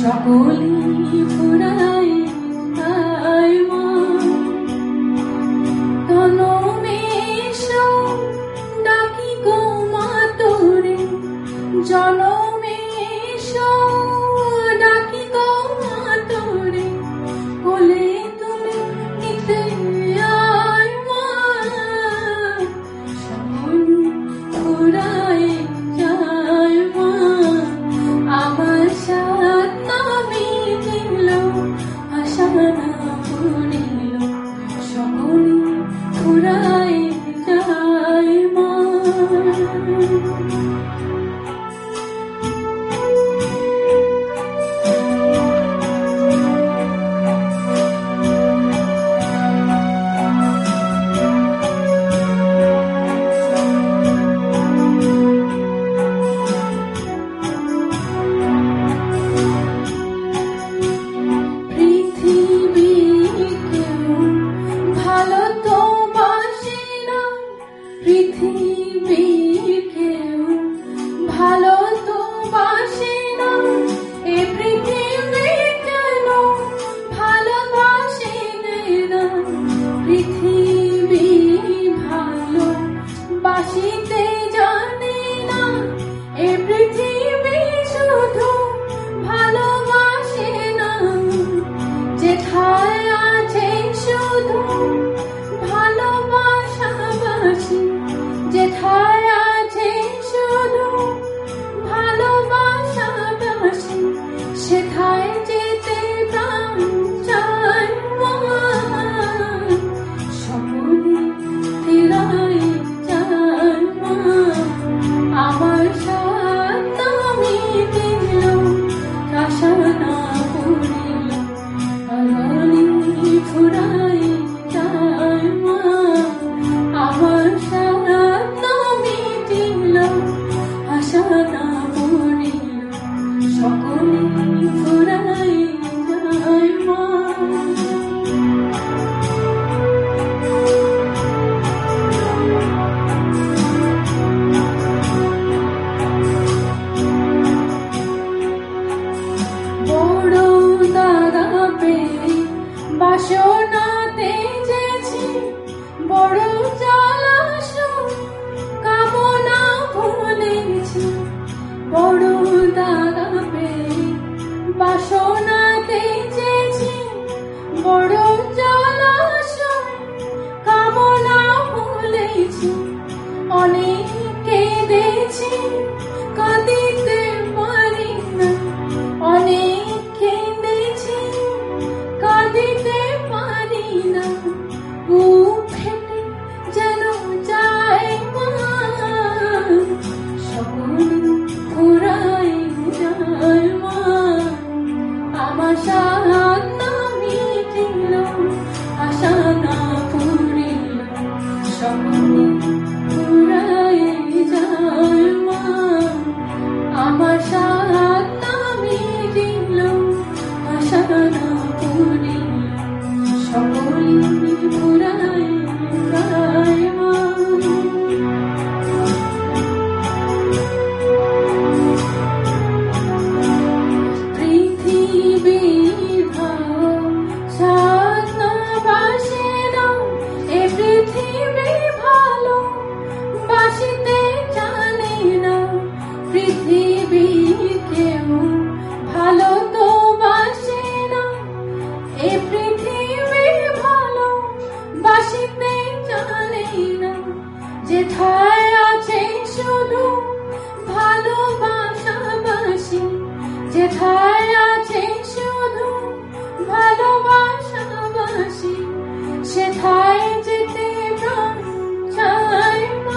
সকলি ফুরাই আয় মা, জনমেশ ডাকি গো মা তোরে, জনমেশ ডাকি গো মা তোরে, কোলে তুলে নিতে আয় মা, সকলি ফুরাই যায় মা, আমার সাথ মিটিল আশা না পড়িল, সকলি ফুরাই যায় মা। পৃথিবীর কেউ ভালো তো বাসে না, এ পৃথিবী কেন ভালোবাসে না, পৃথিবী ভালো বাসিতে জানে না, এ পৃথিবী শুধু ভালোবাসে না, যেথায় আছে শুধু ভালোবাসাবাসি, যেথায় আছে শুধু ভালোবাসাবাসি, সেথায় যেতে প্রাণ চায় মা, সকলি ফিরাই যায় মা, আমার সাথ মিটিল আশা না পড়িল, সকলি ফুরাই যায় মা, আমার সাথ মিটিল আশা না পড়িল, সকলি ফুরাই যায় মা। বড় দাদা পেয়ে বাসনাতে যেছি, বড় জলাশয় কামনা ভুলেছি, বড় দাদা পেয়ে বাসনাতে যেছি, বড় জলাশয় কামনা ভুলেছি, অনেক কেঁদেছি কাঁদিতে পারি না, অনেক কেঁদেছি কাঁদিতে পারি না, বুক ফেটে যেন যায় মা, সকলি ফুরাই যায় মা, আমার সাথ মিটিল আশা না পড়িল, সকলি ফুরাই যায় মা, আমার সাথ মিটিল আশা না পড়িল, সকলি ফুরাই যায় মা। পৃথিবীর সাথ বাসে না, এ পৃথিবী ভালো বাসিতে জানে না, পৃথিবী কেউ ভালো তো বাসে না, এ পৃথিবী ভালো বাসিতে জানে না, যেথায় আছে শুধু ভালোবাসাবাসি, যেথায় আছে শুধু ভালোবাসাবাসি, সেথায় যেতে প্রাণ চায় মা,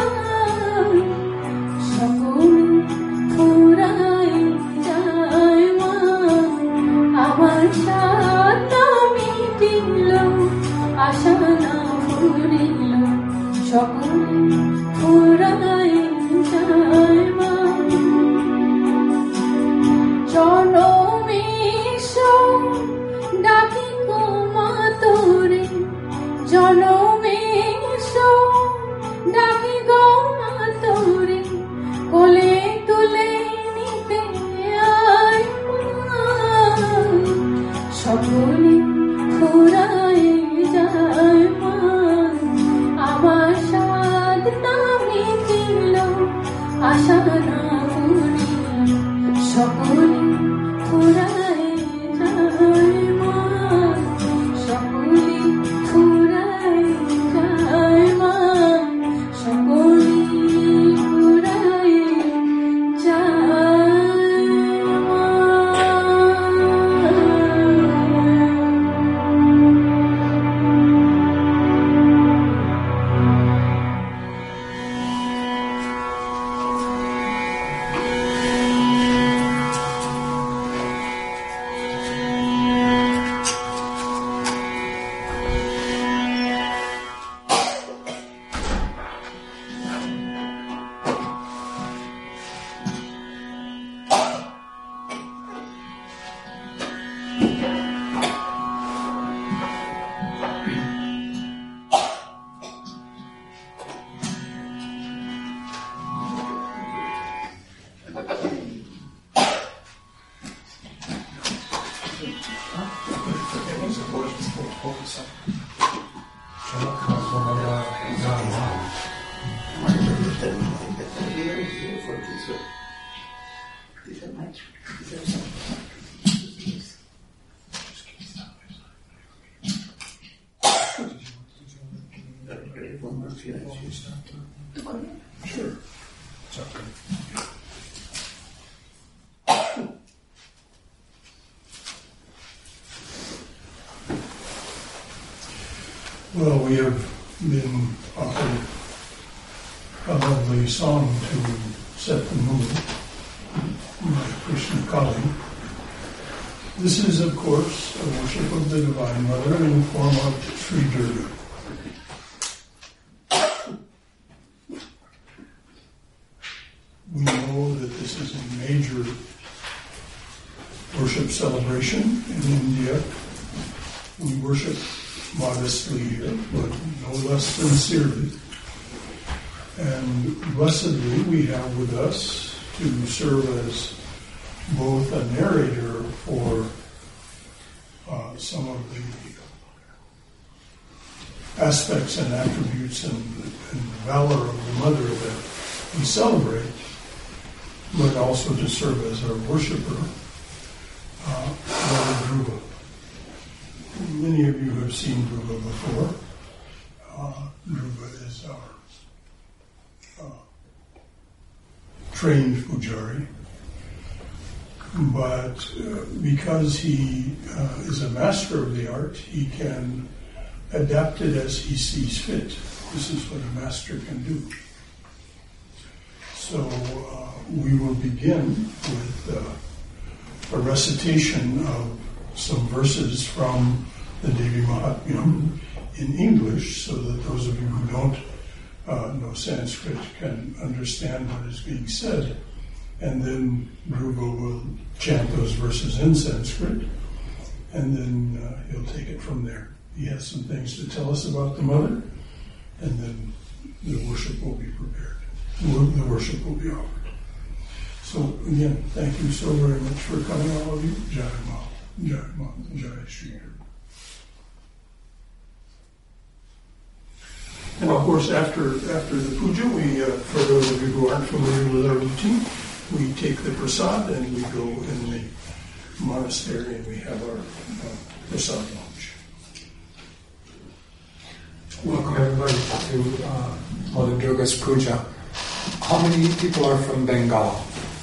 সকলি ফুরাই যায় মা, আমার সাথ মিটিল আশা না পড়িল, সকলি ফুরাই যায় মা, জনমে Sure. It's okay. Well, we have been offered a lovely song to set the mood by Krishna Kali. This is, of course, a worship of the Divine Mother in the form of Sri Durga. We know that this is a major worship celebration in India. We worship modestly here, but no less sincerely. And blessedly, we have with us to serve as both a narrator for some of the aspects and attributes and valor of the Mother that we celebrate, but also to serve as our worshiper, Mother Dhruva. Many of you have seen Dhruva before. Dhruva is our trained pujari, but because he is a master of the art, he can adapt it as he sees fit. This is what a master can do. So we will begin with a recitation of some verses from the Devi Mahatmyam in English, so that those of you who don't know Sanskrit can understand what is being said. And then Dhruva will chant those verses in Sanskrit, and then he'll take it from there. He has some things to tell us about the Mother, and then the worship will be prepared. The worship will be offered. So again, thank you so very much for coming, all of you. Jai Ma, Jai Ma, Jai Shri Durga. And of course, after the puja, we, for those of you who aren't familiar with our routine, we take the prasad and we go in the monastery and we have our prasad lunch. Welcome everybody to Mother Durga's puja. How many people are from Bengal?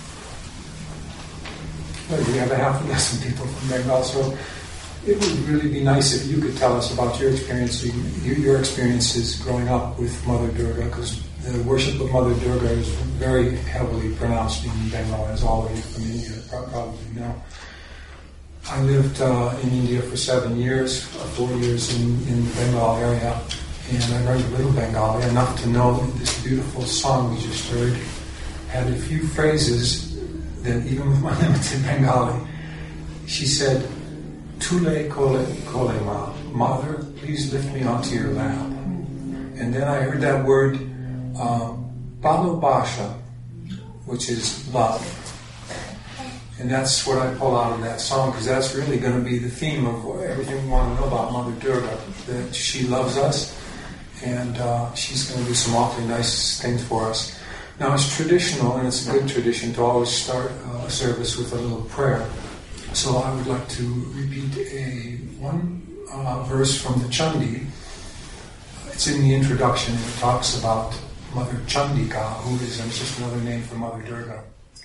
Well, we have a half a dozen people from Bengal, so it would really be nice if you could tell us about your experiences growing up with Mother Durga, because the worship of Mother Durga is very heavily pronounced in Bengal, as all of you from India probably know. I lived in India for 7 years, 4 years in the Bengal area, and I learned a little Bengali, enough to know that this beautiful song we just heard had a few phrases that, even with my limited Bengali, she said, Tule kole ma, Mother, please lift me onto your lap. And then I heard that word, balobasha, which is love. And that's what I pull out of that song, because that's really going to be the theme of everything we want to know about Mother Durga, that she loves us, and she's going to do some awfully nice things for us. Now it's traditional, and it's a good tradition, to always start a service with a little prayer. So I would like to repeat one verse from the Chandi. It's in the introduction, and it talks about Mother Chandika, who is just another name for Mother Durga.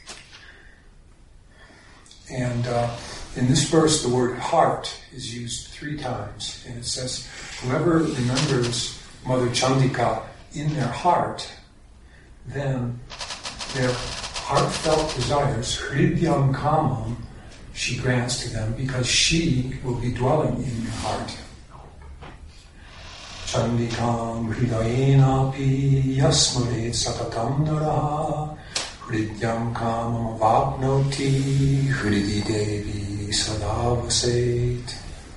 And in this verse, the word heart is used 3 times. And it says, whoever remembers Mother Chandika in their heart, then their heartfelt desires, hridyam kamam, she grants to them, because she will be dwelling in your heart. Chandikam hridayena pi yasmare satatam naraha hridyam kamam avapnoti hridi devi sadavaset.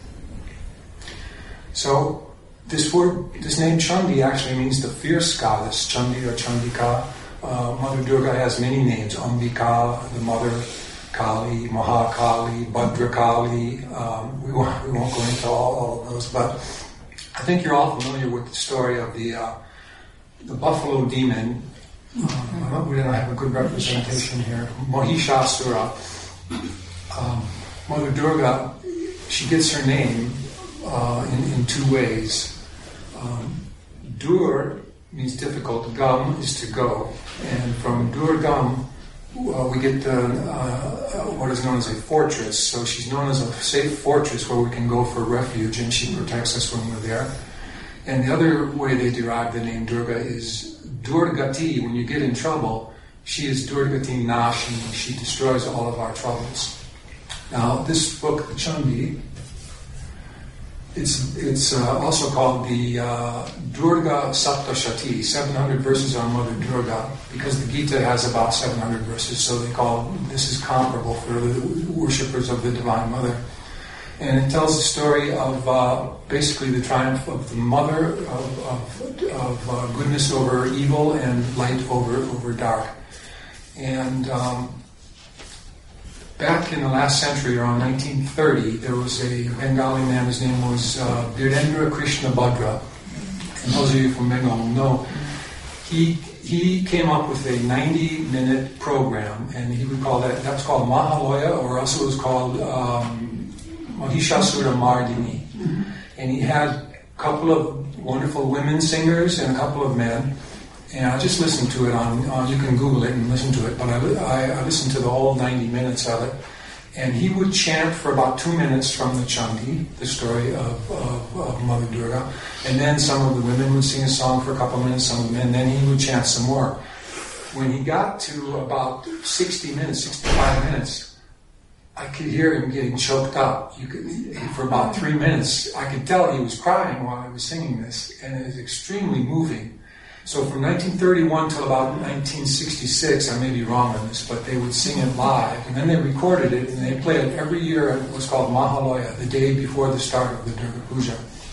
So this name Chandi actually means the fierce goddess, Chandi or Chandika. Mother Durga has many names: Ambika, the mother, Kali, Mahakali, Bhadrakali. We won't go into all of those, but I think you're all familiar with the story of the buffalo demon. We don't have a good representation here. Mahishasura. Mother Durga, she gets her name in 2 ways. Dur means difficult. Gam is to go, and from Durgam we get what is known as a fortress. So she's known as a safe fortress where we can go for refuge, and she protects us when we're there. And the other way they derive the name Durga is Durgati. When you get in trouble, she is Durgati Nashini. She destroys all of our troubles. Now, this book, the Chandi, it's also called the Durga Saptashati, 700 verses on Mother Durga, because the Gita has about 700 verses, so this is comparable for the worshippers of the Divine Mother. And it tells the story of basically the triumph of the Mother, of goodness over evil and light over dark. And back in the last century, around 1930, there was a Bengali man, his name was Virendra Krishna Bhadra. And those of you from Bengal will know, he came up with a 90-minute program, and he would call that's called Mahaloya, or else it was called Mahishasura Mardini. And he had a couple of wonderful women singers and a couple of men. And I just listened to it on you can Google it and listen to it, but I listened to the whole 90 minutes of it. And he would chant for about 2 minutes from the Chandi, the story of Mother Durga. And then some of the women would sing a song for a couple of minutes, some of the men, then he would chant some more. When he got to about 60 minutes, 65 minutes, I could hear him getting choked up. For about 3 minutes, I could tell he was crying while I was singing this, and it was extremely moving. So from 1931 till about 1966, I may be wrong on this, but they would sing it live, and then they recorded it, and they played it every year at what's called Mahaloya, the day before the start of the Durga Puja.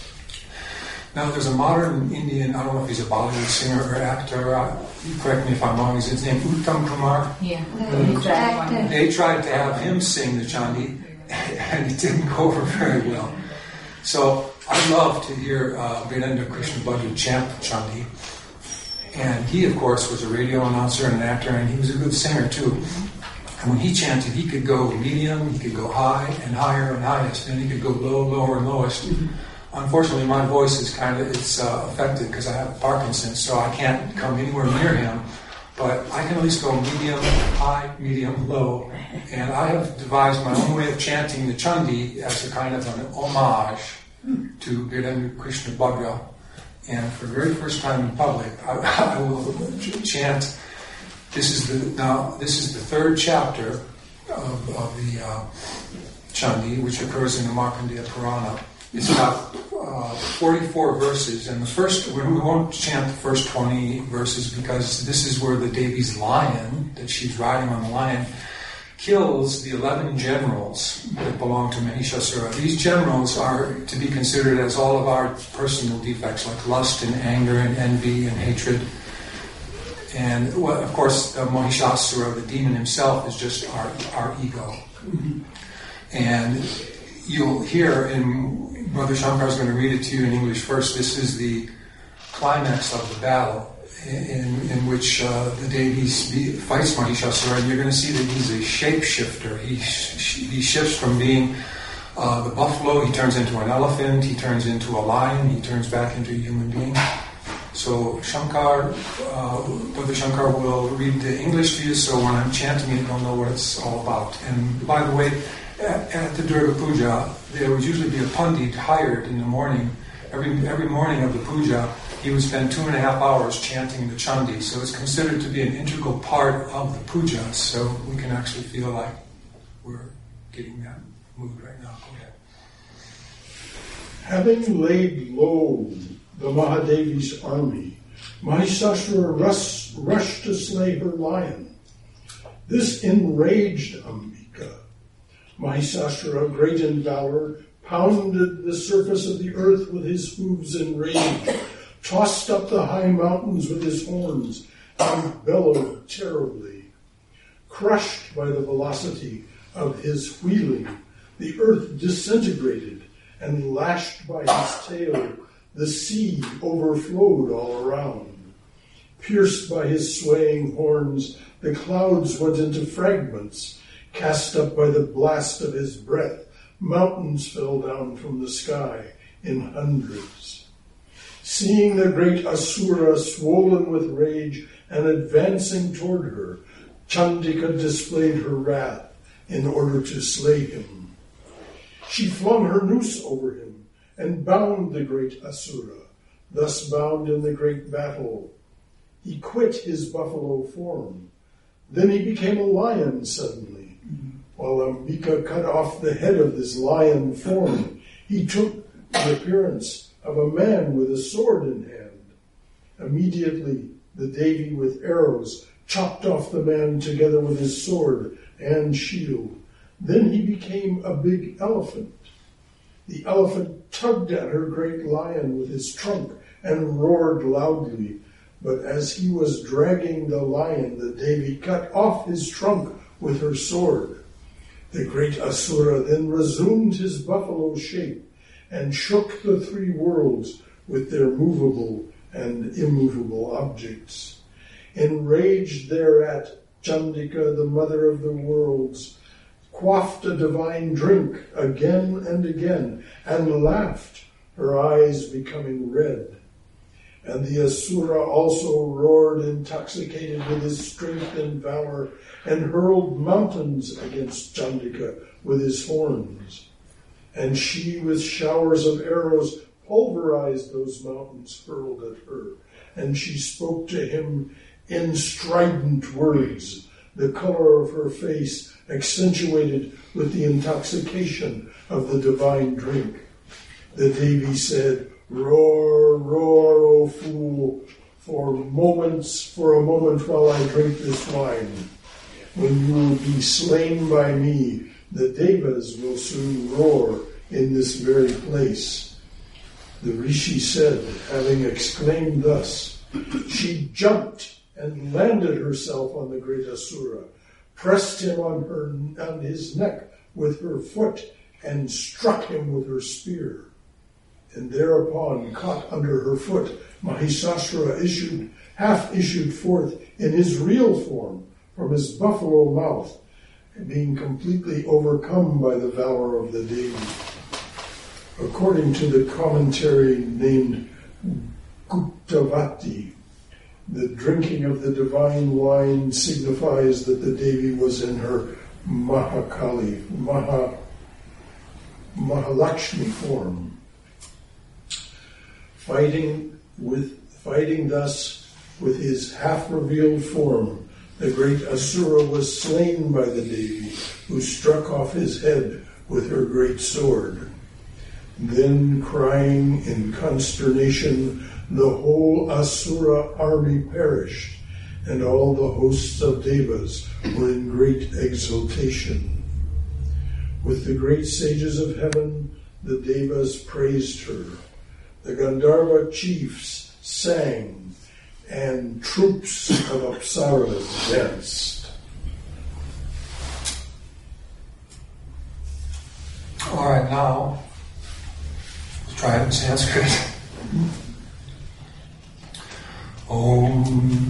Now there's a modern Indian, I don't know if he's a Bollywood singer or actor, you correct me if I'm wrong, is his name Uttam Kumar? Yeah. They tried to have him sing the Chandi, and it didn't go over very well. So I love to hear Virendra Krishna Bhadra chant the Chandi. And he, of course, was a radio announcer and an actor, and he was a good singer, too. And when he chanted, he could go medium, he could go high, and higher and highest, and he could go low, lower, and lowest. Unfortunately, my voice is affected because I have Parkinson's, so I can't come anywhere near him. But I can at least go medium, high, medium, low. And I have devised my own way of chanting the Chandi as a kind of an homage to Virendra Krishna Bhadra. And for the very first time in public, I will chant. This is the 3rd chapter of the Chandi, which occurs in the Markandeya Purana. It's got 44 verses, and we won't chant the first 20 verses because this is where the Devi's lion, that she's riding on the lion, kills the 11 generals that belong to Mahishasura. These generals are to be considered as all of our personal defects, like lust and anger and envy and hatred. And, well, of course, Mahishasura, the demon himself, is just our ego. And you'll hear, Brother Shankar is going to read it to you in English first, this is the climax of the battle. in which the Devi fights Mahishasura, and you're going to see that he's a shapeshifter. He shifts from being the buffalo, he turns into an elephant, he turns into a lion, he turns back into a human being. So Shankar, Brother Shankar will read the English to you, so when I'm chanting it, you'll know what it's all about. And by the way, at the Durga Puja, there would usually be a pandit hired in the morning. Every morning of the puja, he would spend 2.5 hours chanting the Chandi. So it's considered to be an integral part of the puja, so we can actually feel like we're getting that mood right now. Go ahead. Having laid low the Mahadevi's army, Mahishasura rushed to slay her lion. This enraged Ambika. Mahishasura, great in valor, pounded the surface of the earth with his hooves in rage, tossed up the high mountains with his horns, and bellowed terribly. Crushed by the velocity of his wheeling, the earth disintegrated, and lashed by his tail, the sea overflowed all around. Pierced by his swaying horns, the clouds went into fragments. Cast up by the blast of his breath, mountains fell down from the sky in hundreds. Seeing the great Asura swollen with rage and advancing toward her, Chandika displayed her wrath in order to slay him. She flung her noose over him and bound the great Asura, thus bound in the great battle. He quit his buffalo form. Then he became a lion suddenly. While Ambika cut off the head of this lion form, he took the appearance of a man with a sword in hand. Immediately, the Devi with arrows chopped off the man together with his sword and shield. Then he became a big elephant. The elephant tugged at her great lion with his trunk and roared loudly. But as he was dragging the lion, the Devi cut off his trunk with her sword. The great Asura then resumed his buffalo shape and shook the 3 worlds with their movable and immovable objects. Enraged thereat, Chandika, the mother of the worlds, quaffed a divine drink again and again, and laughed, her eyes becoming red. And the Asura also roared, intoxicated with his strength and valor, and hurled mountains against Chandika with his horns. And she, with showers of arrows, pulverized those mountains hurled at her. And she spoke to him in strident words, the color of her face accentuated with the intoxication of the divine drink. The Devi said, "Roar, roar, O fool, for a moment while I drink this wine. When you will be slain by me, the Devas will soon roar in this very place." The Rishi said, having exclaimed thus, she jumped and landed herself on the great Asura, pressed him on his neck with her foot, and struck him with her spear. And thereupon, caught under her foot, Mahishasura issued forth in his real form from his buffalo mouth, being completely overcome by the valor of the Devi. According to the commentary named Guptavati, the drinking of the divine wine signifies that the Devi was in her Mahalakshmi form. Fighting thus with his half-revealed form, the great Asura was slain by the Devi, who struck off his head with her great sword. Then, crying in consternation, the whole Asura army perished, and all the hosts of Devas were in great exultation. With the great sages of heaven, the Devas praised her. The Gandharva chiefs sang, and troops of Apsaras danced. All right, now let's try it in Sanskrit. Om Om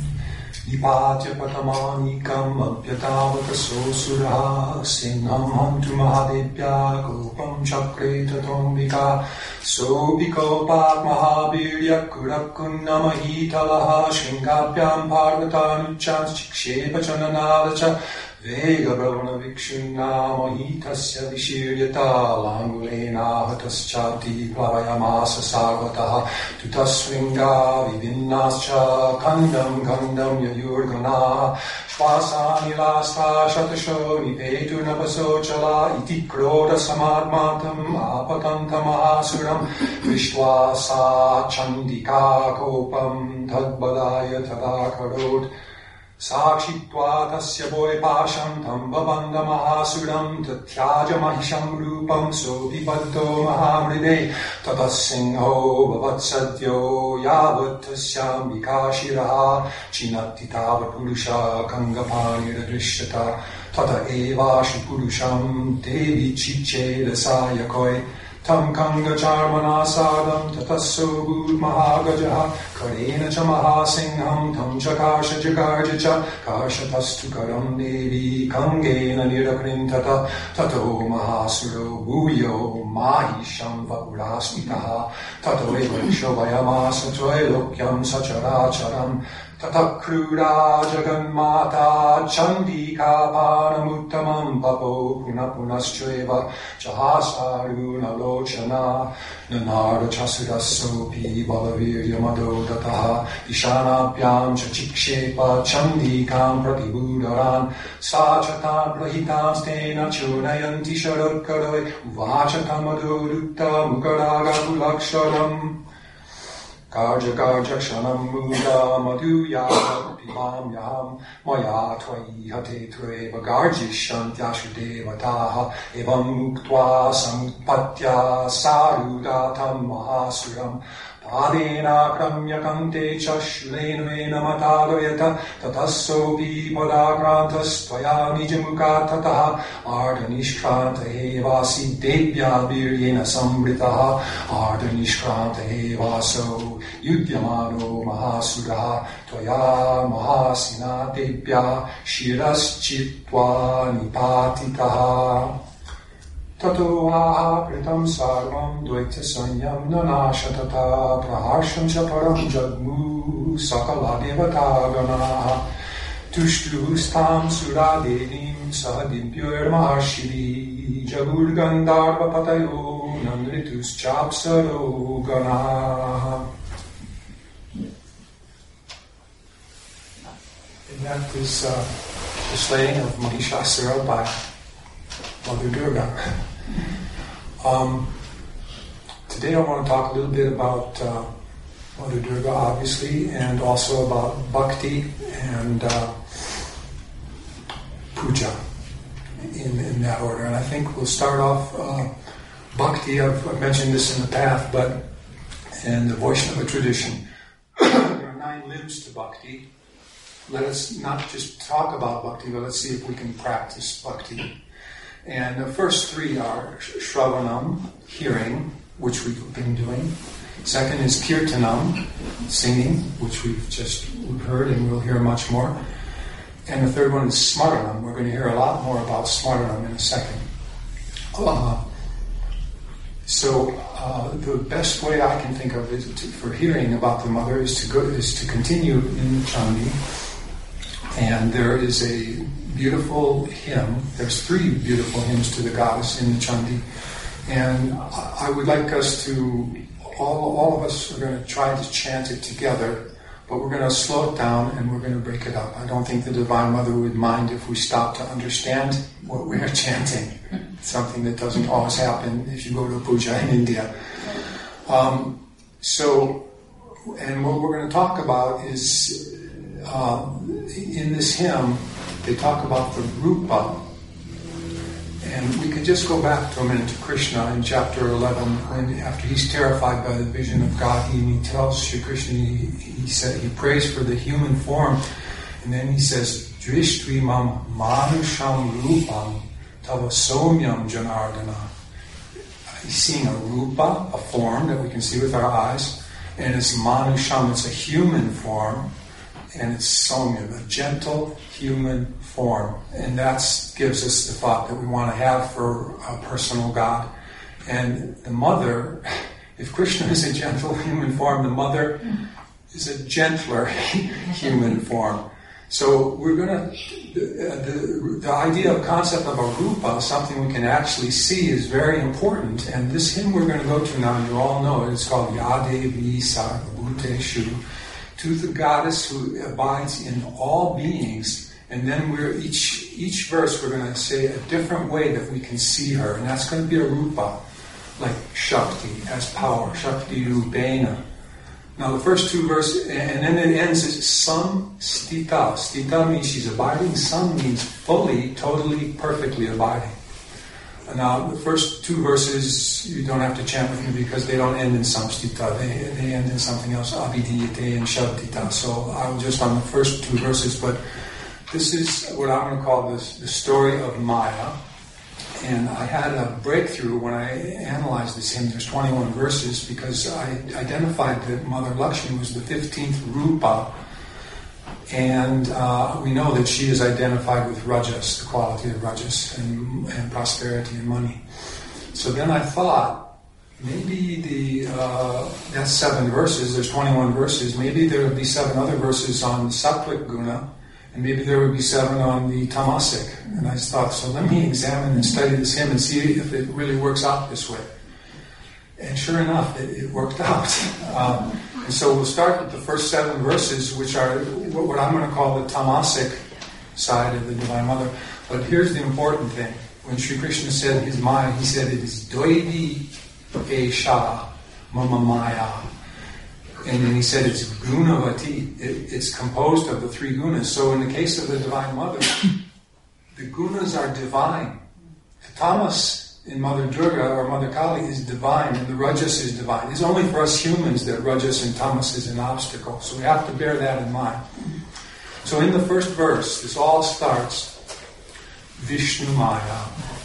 Nipatya Patamanikam Abhyatavaka Sosura Sinham Hantu Mahadevya Gopam Chakre Tatombika Sobikopat Mahabirya Kurakunnamahitalaha Shringapyam Parvatanuchans Chikshepa Chananadacha Vega Bhavana Vikshunna Mahitasya Vishiryata Langulena Hataschati Plavayamasa Sarvataha Tutasringa Vivinnascha Kandam Kandam Yayurgana Shvasani Lasta Shatasho Nipetu Napaso Chala Iti Kroda Samadmatam Apatanta Mahasuram Vishwasa Chandika Kopam Tadbadaya Tadakarod Sakshitva tasya boy pasham tambabanda mahasuram tatyaja mahisham rupam sobibaddo mahamride tatasingho bhavatsadyo yavat tasyam vikashiraha chinatti tava purusha kangapanira drishyata tata eva shipurusham devi chiche dasayakoi tam kanga charmana sadam tatasso bud mahagajaha karena cha mahasingham tam cha karsha jagarja cha karshatastu karam devi kangena nirakrintata tato mahasuro bhuyo mahisham vapurasmitaha tato eva shobhayamasa trailokyam sacharacharam Tatakruda Jaganmata Chandika Panamuttamam Papo Punapunascheva Chahasaruna Lochana Nanara Chasurasopi Balavirya Madodataha Ishanapyam Chachikshepa Chandikam Pratibudaran Sachatan Prahitam Stena Chunayanti Sharadkaroi Uvachatam Adodutta Mukaraga Pulaksharam Karja Karja Kshanam Muda Madhuya Pibam Yaham Maya Twai Hate Treva Garjishan Tyashudeva Taha Evam Muktva Samutpatya Sarudatam Mahasuram Padena Kramya Kante Chashulena Mataloyata Tatasopi Padakrantas Tvaya Nijamuka Tataha Ardanishkranta Evasi Debya Viryena Sambritaha Ardanishkranta Evaso Yudyamano Mahasuraha Tvaya Mahasina Debya Shiras Chitwa Nipatitaha Tato ahakritam sarvam dvaita sanyam nanashatata praharsham chaparam jagmu sakala devataganaha tushtustam suradevim sahadimpyoir maharshiri jagurgandarva patayo nandritus chapsaro ganaha. And that is the slaying of Mahishasura by Mother Durga. Today I want to talk a little bit about Mother Durga, obviously, and also about Bhakti and Puja in that order. And I think we'll start off Bhakti. I've mentioned this in the path, but in the Vaishnava tradition, there are 9 limbs to Bhakti. Let us not just talk about Bhakti, but let's see if we can practice Bhakti. And the first 3 are Shravanam, hearing, which we've been doing. Second is Kirtanam, singing, which we've heard and we'll hear much more. And the third one is Smaranam. We're going to hear a lot more about Smaranam in a second. The best way I can think of for hearing about the mother is to continue in Chandi. And there is a beautiful hymn. There's 3 beautiful hymns to the goddess in the Chandi. And I would like us to, all of us are going to try to chant it together, but we're going to slow it down and we're going to break it up. I don't think the Divine Mother would mind if we stop to understand what we're chanting. It's something that doesn't always happen if you go to a puja in India. And what we're going to talk about is, in this hymn, they talk about the Rupa. And we can just go back to a minute to Krishna in chapter 11, when after he's terrified by the vision of God, he tells Shri Krishna, he prays for the human form, and then he says, Drishtvi mam manusham rupam tava somyam janardana. He's seeing a rupa, a form that we can see with our eyes, and it's Manusham, it's a human form, and it's Somya, a gentle human form. And that gives us the thought that we want to have for a personal God. And the mother, if Krishna is a gentle human form, the mother is a gentler human form. So we're going to, the idea of concept of a rupa, something we can actually see, is very important. And this hymn we're going to go to now, you all know it, it's called Yadevi Sarvabhuteshu, to the goddess who abides in all beings. And then each verse we're going to say a different way that we can see her. And that's going to be a rupa, like Shakti, as power, Shakti Rupena. Now the first two verses, and then it ends as Sam Stita. Stita means she's abiding. Sam means fully, totally, perfectly abiding. Now the first two verses you don't have to chant with me because they don't end in Sam Stita. They end in something else, Abhidiyate and Shabdita. So I'm just on the first two verses, but this is what I'm going to call the story of Maya. And I had a breakthrough when I analyzed this hymn. There's 21 verses because I identified that Mother Lakshmi was the 15th Rupa. And we know that she is identified with Rajas, the quality of Rajas, and prosperity and money. So then I thought, maybe that's 7 verses, there's 21 verses, maybe there would be 7 other verses on Sattvic Guna, and maybe there would be 7 on the Tamasic. And I thought, so let me examine and study this hymn and see if it really works out this way. And sure enough, it worked out. And so we'll start with the first 7 verses, which are what I'm going to call the Tamasic side of the Divine Mother. But here's the important thing. When Sri Krishna said his Maya, he said it is Dvaiti Esha Mama Maya. And then he said it's Gunavati. It's composed of the 3 gunas. So in the case of the Divine Mother, the gunas are divine. The tamas in Mother Durga or Mother Kali is divine, and the rajas is divine. It's only for us humans that rajas and tamas is an obstacle. So we have to bear that in mind. So in the first verse, this all starts, Vishnu Maya.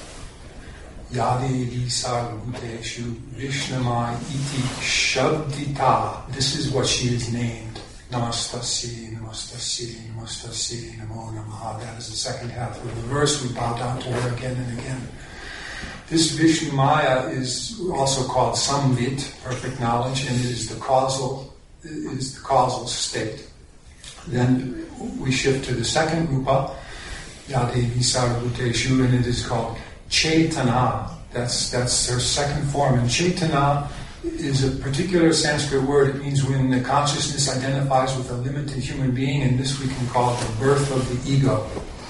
Yadevi Sarvabhuteshu Vishnamai iti Shabdita. This is what she is named. Namastasi, Namastasi, Namastasi, Namo Namaha. That is the second half of the verse. We bow down to her again and again. This Vishnu Maya is also called Samvit, perfect knowledge, and it is the causal state. Then we shift to the second rupa, Yadevi Sarvabhuteshu, and it is called Chaitana. That's her second form. And Chaitana is a particular Sanskrit word. It means when the consciousness identifies with a limited human being, and this we can call the birth of the ego.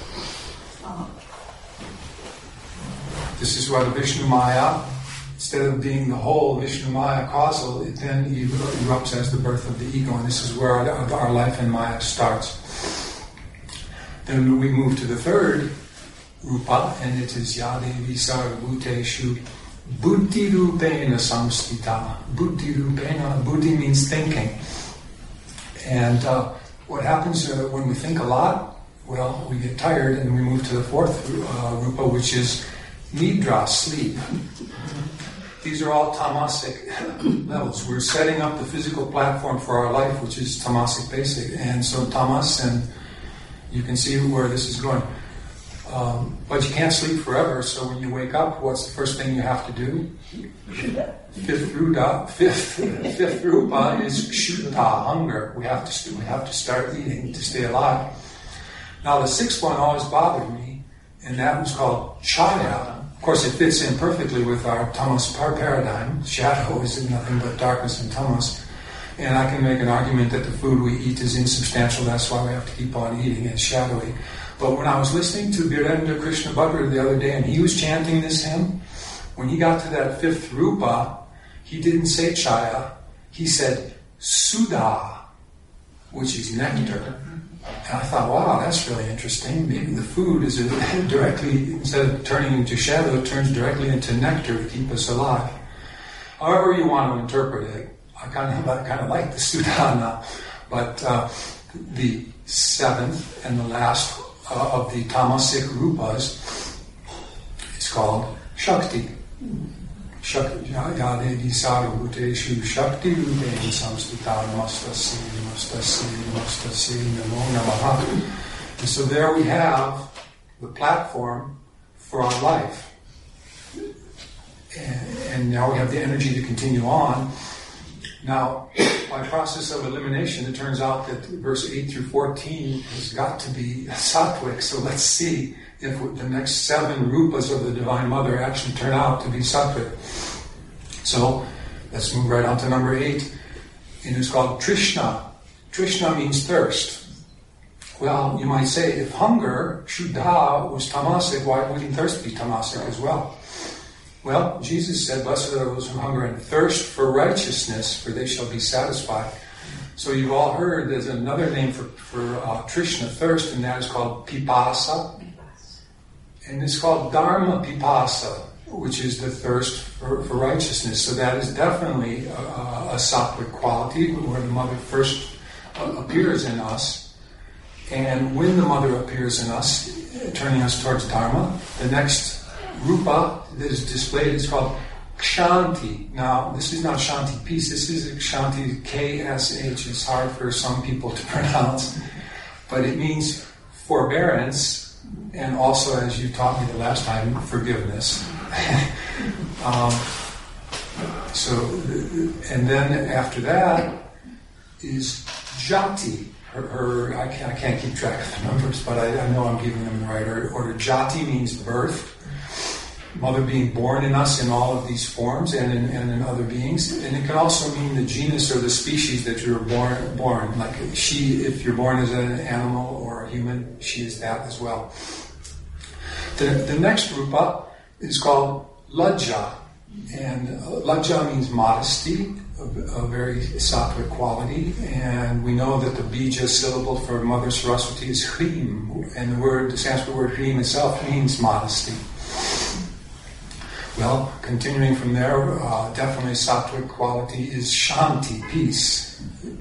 This is why the Vishnu Maya, instead of being the whole Vishnu Maya causal, it then erupts as the birth of the ego, and this is where our life in Maya starts. Then we move to the third Rupa, and it is Yadevi Sarvabhuteshu Buddhi Rupena Samstita. Buddhi Rupena, Buddhi means thinking. And what happens when we think a lot? Well, we get tired and we move to the fourth Rupa, which is Nidra, sleep. These are all tamasic levels. We're setting up the physical platform for our life, which is tamasic basic. And so tamas, and you can see where this is going. But you can't sleep forever, so when you wake up, what's the first thing you have to do? Fifth rupa is kshuta, hunger. We have to start eating to stay alive. Now the sixth one always bothered me, and that was called chaya. Of course, it fits in perfectly with our tamas paradigm. Shadow is nothing but darkness and tamas. And I can make an argument that the food we eat is insubstantial, that's why we have to keep on eating, it's shadowy. But when I was listening to Birendra Krishna Bhattacharya the other day, and he was chanting this hymn, when he got to that fifth rupa, he didn't say chaya, he said sudha, which is nectar. And I thought, wow, that's really interesting. Maybe the food is directly, instead of turning into shadow, it turns directly into nectar to keep us alive. However you want to interpret it, I kind of like the sudhana, but the seventh and the last of the tamasic rupas, it's called Shakti. Yadevi Sarvabhuteshu Shakti Rupena Samstita Namastasi Namastasi Namastasi Namo Namaha. And so there we have the platform for our life. And now we have the energy to continue on. Now, by process of elimination, it turns out that verse 8 through 14 has got to be sattvic. So let's see if the next 7 rupas of the Divine Mother actually turn out to be sattvic. So let's move right on to number 8. And it's called Trishna. Trishna means thirst. Well, you might say, if hunger, Shuddha, was tamasic, why wouldn't thirst be tamasic as well? Well, Jesus said, blessed are those who hunger and thirst for righteousness, for they shall be satisfied. So you've all heard there's another name for Trishna, thirst, and that is called Pipasa. And it's called Dharma Pipasa, which is the thirst for righteousness. So that is definitely a sattvic quality, where the Mother first appears in us. And when the Mother appears in us, turning us towards Dharma, the next rupa that is displayed is called Kshanti. Now, this is not Shanti, peace. This is Kshanti, K-S-H. It's hard for some people to pronounce. But it means forbearance, and also, as you taught me the last time, forgiveness. And then after that is Jati. I can't keep track of the numbers, but I know I'm giving them in the right order. Jati means birth. Mother being born in us in all of these forms and in other beings. And it can also mean the genus or the species that you're born. Like she, if you're born as an animal or a human, she is that as well. The next rupa is called Lajja. And Lajja means modesty, a very sattvic quality. And we know that the bija syllable for Mother Saraswati is Hrim. And the Sanskrit word Hrim itself means modesty. Well, continuing from there, definitely sattvic quality is Shanti, peace.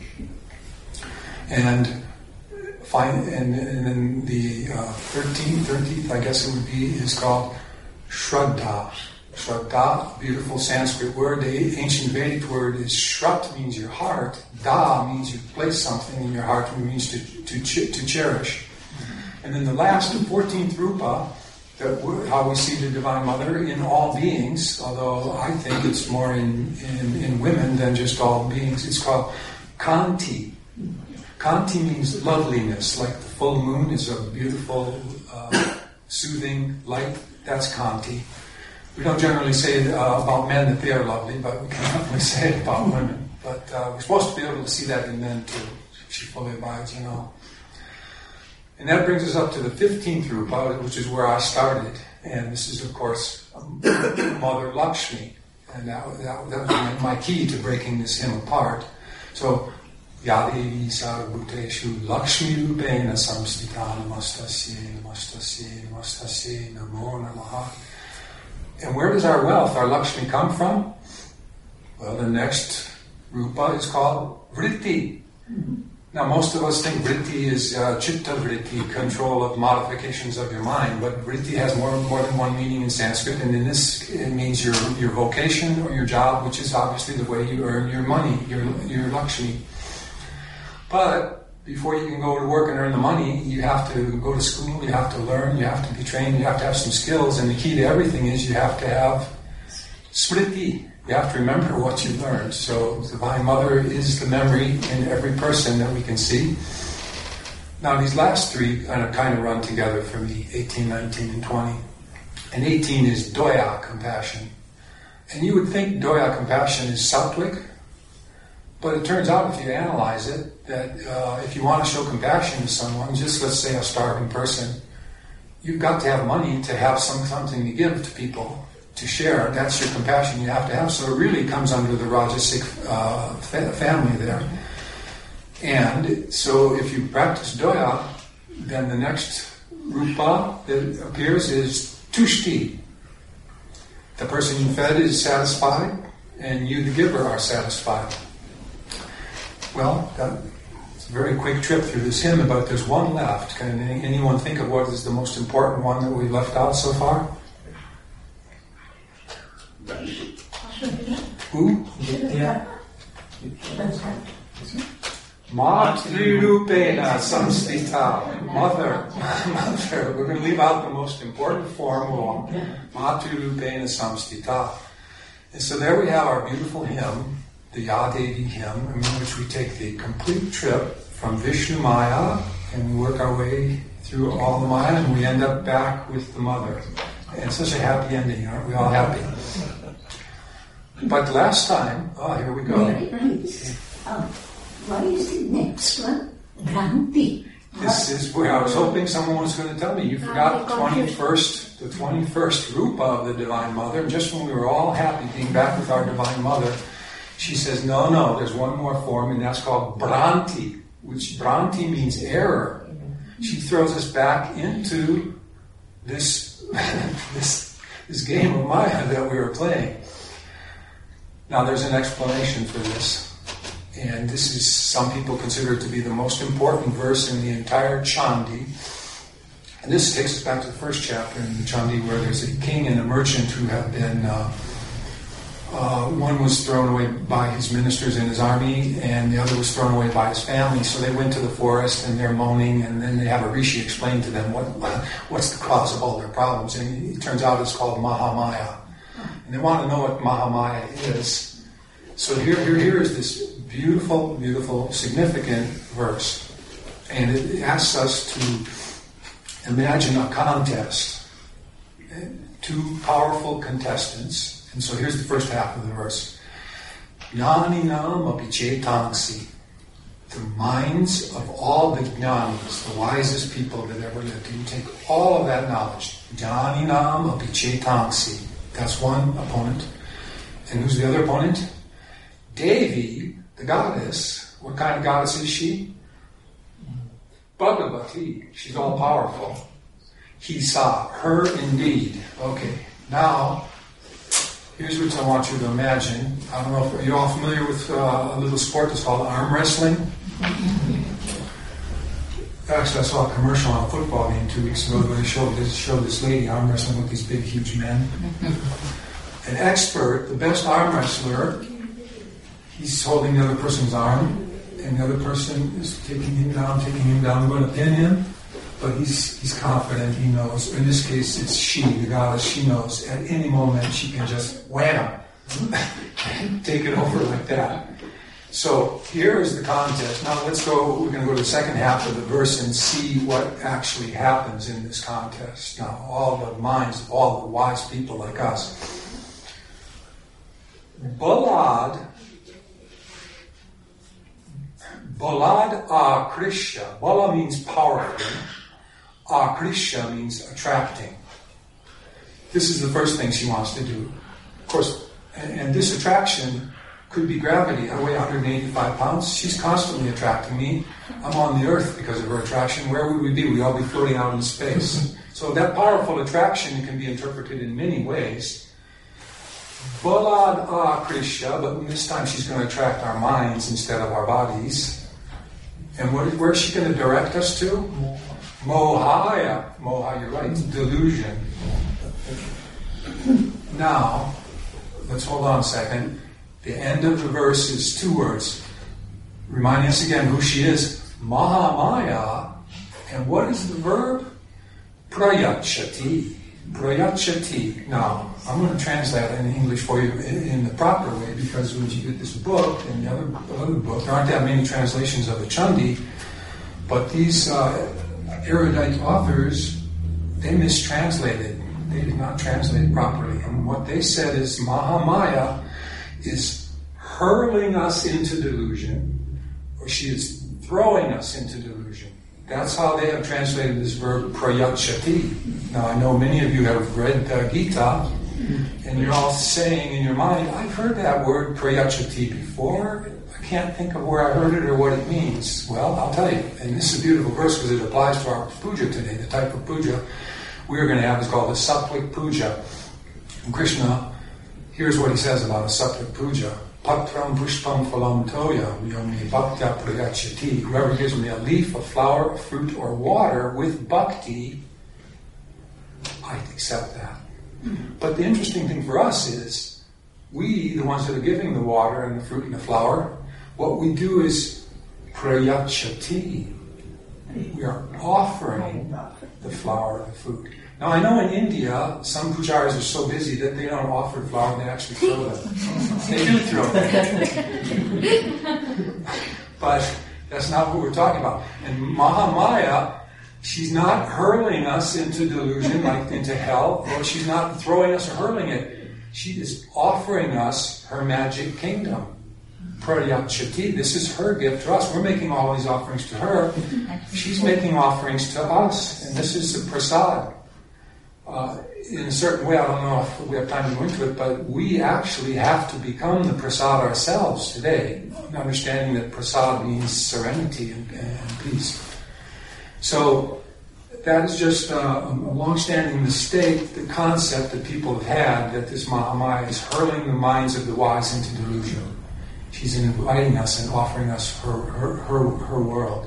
And then the 13th, I guess it would be, is called Shraddha. Shraddha, beautiful Sanskrit word. The ancient Vedic word is Shrat, means your heart. Da means you place something in your heart, which means to cherish. And then the last, the 14th rupa, how we see the Divine Mother in all beings, although I think it's more in women than just all beings. It's called Kanti. Kanti means loveliness, like the full moon is a beautiful, soothing light. That's Kanti. We don't generally say about men that they are lovely, but we can definitely say it about women. But we're supposed to be able to see that in men too. She fully abides, And that brings us up to the 15th rupa, which is where I started. And this is, of course, Mother Lakshmi. And that was my key to breaking this hymn apart. So, Yadevi Sarvabhuteshu Lakshmi Rupena Samstita Namastasye Namastasye Namastasye Namo Namaha. And where does our wealth, our Lakshmi, come from? Well, the next rupa is called Vritti. Now, most of us think vritti is chitta vritti, control of modifications of your mind, but vritti has more than one meaning in Sanskrit, and in this it means your vocation or your job, which is obviously the way you earn your money, your Lakshmi. But before you can go to work and earn the money, you have to go to school, you have to learn, you have to be trained, you have to have some skills, and the key to everything is you have to have smriti. You have to remember what you learned. So the Divine Mother is the memory in every person that we can see. Now these last three kind of run together for me, 18, 19, and 20. And 18 is Doya, compassion. And you would think Doya, compassion is sattvic, but it turns out if you analyze it, that if you want to show compassion to someone, just let's say a starving person, you've got to have money to have something to give to people, to share. That's your compassion you have to have. So it really comes under the Rajasic family there. And so if you practice Doya, then the next rupa that appears is Tushti. The person you fed is satisfied, and you, the giver, are satisfied. Well, it's a very quick trip through this hymn, but there's one left. Can anyone think of what is the most important one that we've left out so far? Who? Matrirupena samstita. Mother. We're going to leave out the most important form wrong. Matrirupena samstita. And so there we have our beautiful hymn, the Yadevi hymn, in which we take the complete trip from Vishnu Maya and we work our way through all the Maya and we end up back with the mother. And such a happy ending, aren't we all happy? But last time, here we go. What is the next one? Granti. This is where I was hoping someone was going to tell me. You forgot the 21st Rupa of the Divine Mother. And just when we were all happy being back with our Divine Mother, she says, no, there's one more form, and that's called Bhranti, which Bhranti means error. She throws us back into this game of Maya that we were playing. Now, there's an explanation for this. And this is, some people consider it to be the most important verse in the entire Chandi. And this takes us back to the first chapter in the Chandi, where there's a king and a merchant who have been, one was thrown away by his ministers and his army, and the other was thrown away by his family. So they went to the forest and they're moaning, and then they have a rishi explain to them what's the cause of all their problems. And it turns out it's called Mahamaya. And they want to know what Mahamaya is. So here is this beautiful, beautiful, significant verse. And it asks us to imagine a contest. Two powerful contestants. And so here's the first half of the verse. Jnaninam api chetansi. The minds of all the jnanis, the wisest people that ever lived. You take all of that knowledge. Jnaninam api chetansi. That's one opponent. And who's the other opponent? Devi, the goddess. What kind of goddess is she? Bhagavati. She's all powerful. He saw her indeed. Okay, now here's what I want you to imagine. I don't know if are you all familiar with a little sport that's called arm wrestling? Actually, I saw a commercial on a football game 2 weeks ago where they showed this lady arm wrestling with these big, huge men. An expert, the best arm wrestler, he's holding the other person's arm, and the other person is taking him down, going to pin him, but he's confident, he knows. In this case, it's she, the goddess, she knows. At any moment, she can just wham, take it over like that. So here is the contest. Now we're going to go to the second half of the verse and see what actually happens in this contest. Now, all the minds of all the wise people like us. Balad Akrisha. Bala means powerful. Akrisha means attracting. This is the first thing she wants to do. Of course, and this attraction could be gravity. I weigh 185 pounds. She's constantly attracting me. I'm on the earth because of her attraction. Where would we be? We'd all be floating out in space. So that powerful attraction can be interpreted in many ways. Balad Akrisha, but this time she's going to attract our minds instead of our bodies. And where's she going to direct us to? Mohaya. Moha, you're right. Delusion. Now, let's hold on a second. The end of the verse is two words. Reminding us again who she is. Mahamaya. And what is the verb? Prayachati. Prayachati. Now, I'm going to translate it in English for you in the proper way, because when you get this book and the other book, there aren't that many translations of the Chandi, but these erudite authors, they mistranslated. They did not translate properly. And what they said is Mahamaya is hurling us into delusion, or she is throwing us into delusion. That's how they have translated this verb prayachati. Now, I know many of you have read Gita, and you're all saying in your mind, I've heard that word prayachati before. I can't think of where I heard it or what it means. Well, I'll tell you. And this is a beautiful verse because it applies to our puja today. The type of puja we're going to have is called the Sattvic puja. And Krishna, here's what he says about a Sattvic puja. Patram pushpam phalam toya vyome bhaktya prayachati. Whoever gives me a leaf, a flower, a fruit, or water with bhakti, I accept that. But the interesting thing for us is, we, the ones that are giving the water and the fruit and the flower, what we do is prayachati. We are offering the flower, the fruit. Now I know in India, some pujaris are so busy that they don't offer the flower, they actually throw them. They do throw them. But that's not what we're talking about. And Mahamaya, she's not hurling us into delusion, like into hell, or she's not throwing us or hurling it. She is offering us her magic kingdom. Praryachati, this is her gift to us. We're making all these offerings to her. She's making offerings to us. And this is the prasad. In a certain way, I don't know if we have time to go into it, but we actually have to become the prasad ourselves today, understanding that prasad means serenity and peace. So that is just a long-standing mistake, the concept that people have had that this Mahamaya is hurling the minds of the wise into delusion. She's inviting us and offering us her world.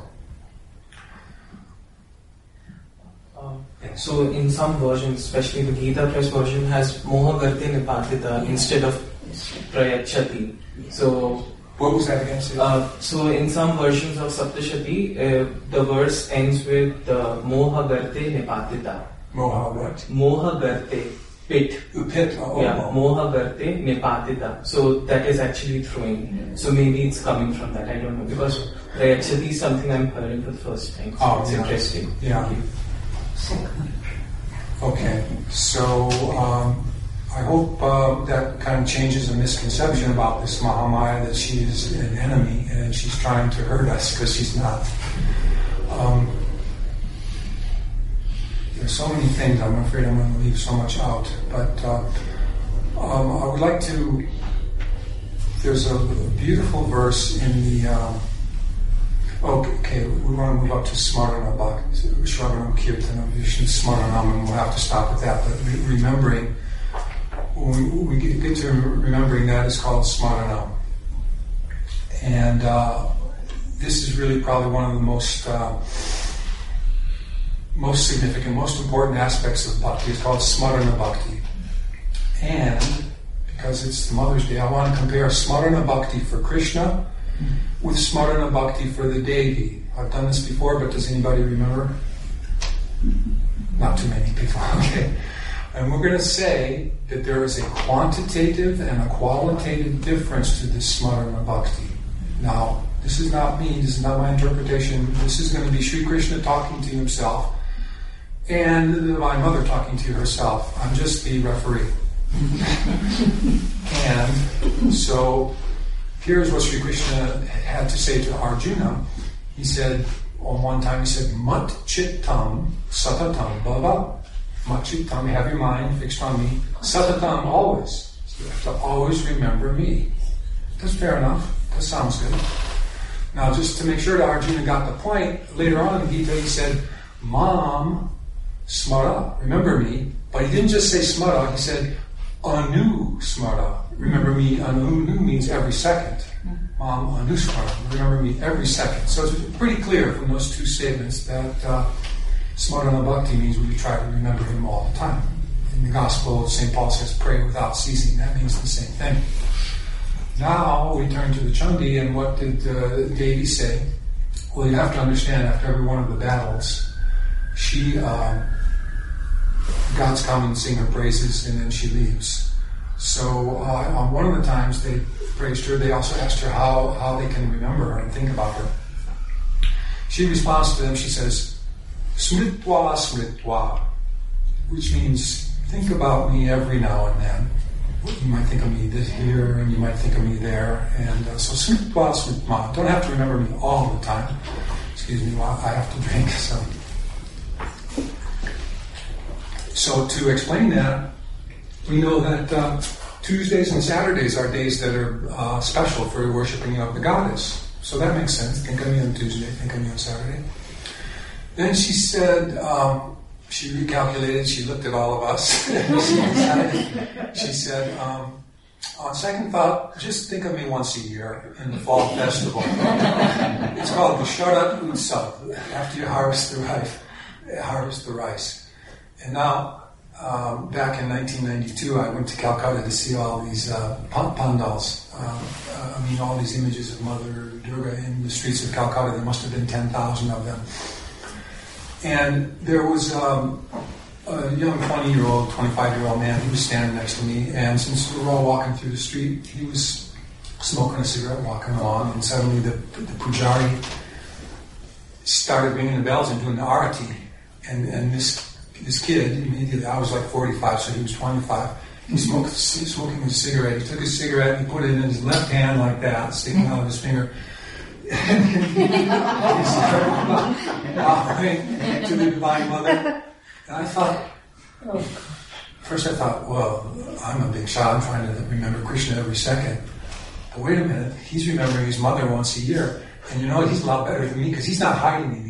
So in some versions, especially the Gita Press version, has Moha Garte Nipatita instead of Prayachati. So what was that again? So in some versions of Saptashati, the verse ends with Moha Garte Nipatita. Moha what? Moha Garte, pit. Pit. Moha Garte Nipatita. So that is actually throwing. So maybe it's coming from that. I don't know, because Prayachati is something I'm hearing for the first time. So it's interesting. Yeah. Okay, so I hope that kind of changes a misconception about this Mahamaya, that she is an enemy and she's trying to hurt us, because she's not. There's so many things, I'm afraid I'm going to leave so much out, but I would like to, there's a beautiful verse in the okay, we want to move up to Smarana Bhakti, Shravanam Kirtanam, Vishnu Smaranam, and we'll have to stop at that. But remembering, when we get to remembering that, is called Smaranam. And this is really probably one of the most significant, most important aspects of Bhakti. It's called Smarana Bhakti. And because it's Mother's Day, I want to compare Smarana Bhakti for Krishna with Smarana Bhakti for the Devi. I've done this before, but does anybody remember? Not too many people, okay. And we're going to say that there is a quantitative and a qualitative difference to this Smarana Bhakti. Now, this is not me, this is not my interpretation. This is going to be Sri Krishna talking to himself and the Divine Mother talking to herself. I'm just the referee. And so here's what Sri Krishna had to say to Arjuna. He said, on one time, he said, Mat chittam satatam bhava. Mat chittam, have your mind fixed on me. Satatam, always. So you have to always remember me. That's fair enough. That sounds good. Now, just to make sure that Arjuna got the point, later on in the Gita, he said, Mam smara, remember me. But he didn't just say smara, he said, Anu smara. Remember me, anu means every second. Mam anu smara, remember me every second. So it's pretty clear from those two statements that Smarana Bhakti means we try to remember him all the time. In the Gospel, St. Paul says, pray without ceasing. That means the same thing. Now we turn to the Chandi, and what did Devi say? Well, you have to understand, after every one of the battles, she, gods come and sing her praises, and then she leaves. So on one of the times they praised her, they also asked her how they can remember her and think about her. She responds to them, she says, Smritva Smritva, which means think about me every now and then. You might think of me this here, and you might think of me there. And so Smritva Smritva, don't have to remember me all the time. Excuse me, while I have to drink. So to explain that, we know that Tuesdays and Saturdays are days that are special for worshiping of the goddess. So that makes sense. Think of me on Tuesday, think of me on Saturday. Then she said, she recalculated, she looked at all of us. She said, on second thought, just think of me once a year in the fall festival. It's called the Sharat Utsav, after you harvest the rice. And now, back in 1992, I went to Calcutta to see all these pandals. All these images of Mother Durga in the streets of Calcutta. There must have been 10,000 of them. And there was a young 20-year-old, 25-year-old man. He was standing next to me, and since we were all walking through the street, he was smoking a cigarette, walking along, and suddenly the pujari started ringing the bells and doing the arati. And this kid, immediately, I was like 45, so he was 25. He was smoking a cigarette. He took his cigarette and he put it in his left hand like that, sticking out of his finger. And he started offering to the Divine Mother. And I thought, first I thought, well, I'm a big child. I'm trying to remember Krishna every second. But wait a minute, he's remembering his mother once a year. And you know what? He's a lot better than me because he's not hiding anything.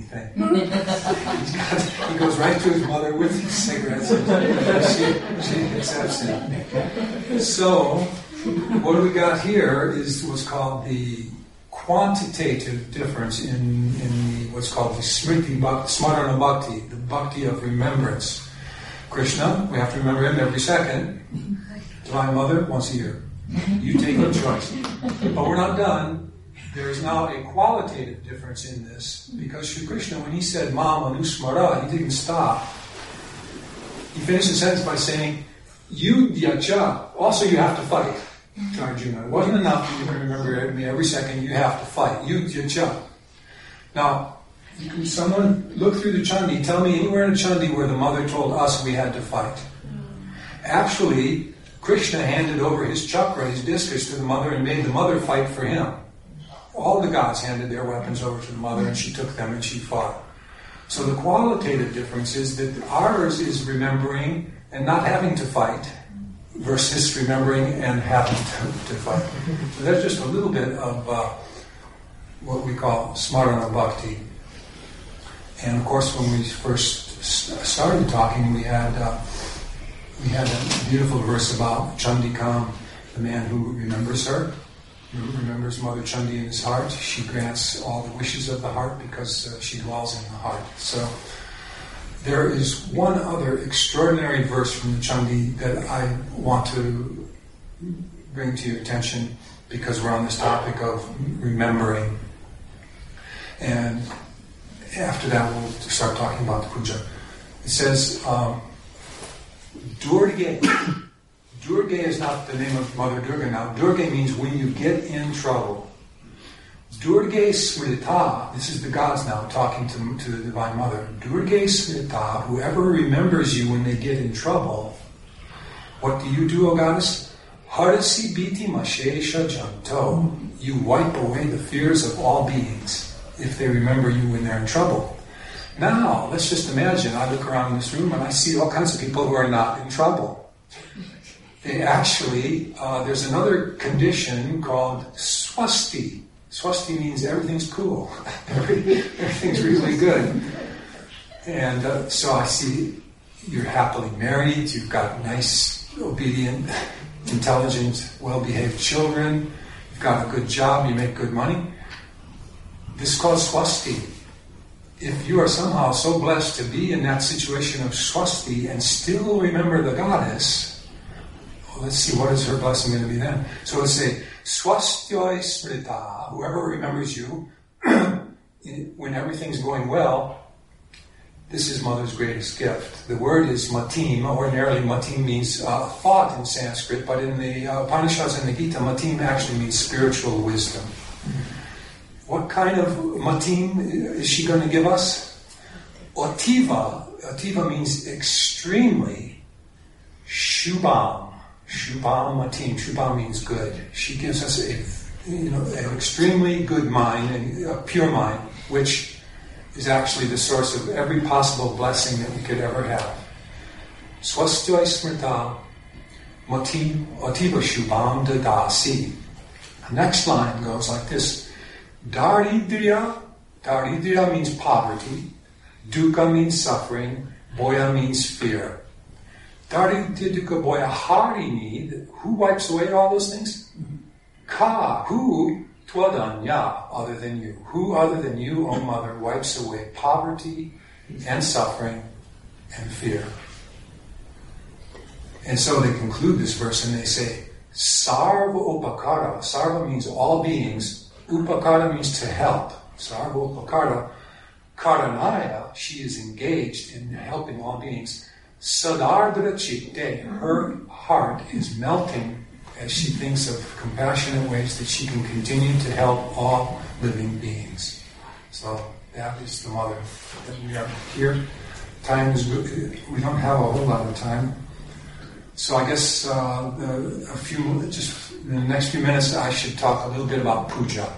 He goes right to his mother with his cigarettes and she accepts it. So, what we got here is what's called the quantitative difference in the, what's called the smriti bhakti, smarana bhakti, the bhakti of remembrance. Krishna, we have to remember him every second. Divine Mother, once a year. You take your choice. But we're not done. There is now a qualitative difference in this, because Sri Krishna, when he said Mam Anusmara, he didn't stop. He finished the sentence by saying, you Dhyacha, also you have to fight, to Arjuna. It wasn't enough that you can remember me every second, you have to fight. You Dhyacha. Now, can someone look through the Chandi, tell me anywhere in the Chandi where the mother told us we had to fight. Actually, Krishna handed over his chakra, his discus, to the mother and made the mother fight for him. All the gods handed their weapons over to the mother and she took them and she fought. So the qualitative difference is that ours is remembering and not having to fight versus remembering and having to fight. So that's just a little bit of what we call smarana bhakti. And of course when we first started talking, we had a beautiful verse about Chandikam, the man who remembers her. Who remembers Mother Chandi in his heart. She grants all the wishes of the heart because she dwells in the heart. So there is one other extraordinary verse from the Chandi that I want to bring to your attention because we're on this topic of remembering. And after that we'll start talking about the puja. It says, Durga. Durga is not the name of Mother Durga now. Durga means when you get in trouble. Durga Smrita, this is the gods now talking to the Divine Mother. Durga Smrita, whoever remembers you when they get in trouble, what do you do, O Goddess? Harasi biti mashesha janto. You wipe away the fears of all beings if they remember you when they're in trouble. Now, let's just imagine, I look around this room and I see all kinds of people who are not in trouble. They actually, there's another condition called swasti. Swasti means everything's cool. Everything's really good. And so I see you're happily married, you've got nice, obedient, intelligent, well-behaved children, you've got a good job, you make good money. This is called swasti. If you are somehow so blessed to be in that situation of swasti and still remember the goddess, let's see, what is her blessing going to be then? So let's say, Swastyoi Smrita, whoever remembers you, when everything's going well, this is Mother's greatest gift. The word is matim. Ordinarily, matim means thought in Sanskrit, but in the Upanishads and the Gita, matim actually means spiritual wisdom. What kind of matim is she going to give us? Ativa. Ativa means extremely. Shubham. Shubham matim. Shubham means good. She gives us an extremely good mind, and a pure mind, which is actually the source of every possible blessing that we could ever have. Swastya smrita matim ativa shubham dadasi. The next line goes like this. Daridriya. Daridriya means poverty. Dukkha means suffering. Boya means fear. Daridrika boya harini. Who wipes away all those things? Ka. Who? Twadanya. Other than you. Who other than you, O Mother, wipes away poverty and suffering and fear? And so they conclude this verse and they say, Sarva Upakara. Sarva means all beings. Upakara means to help. Sarva Upakara. Karanaya, she is engaged in helping all beings. Sadardra Chitte, her heart is melting as she thinks of compassionate ways that she can continue to help all living beings. So that is the mother that we are here. Time is good. We don't have a whole lot of time. So I guess in the next few minutes I should talk a little bit about puja.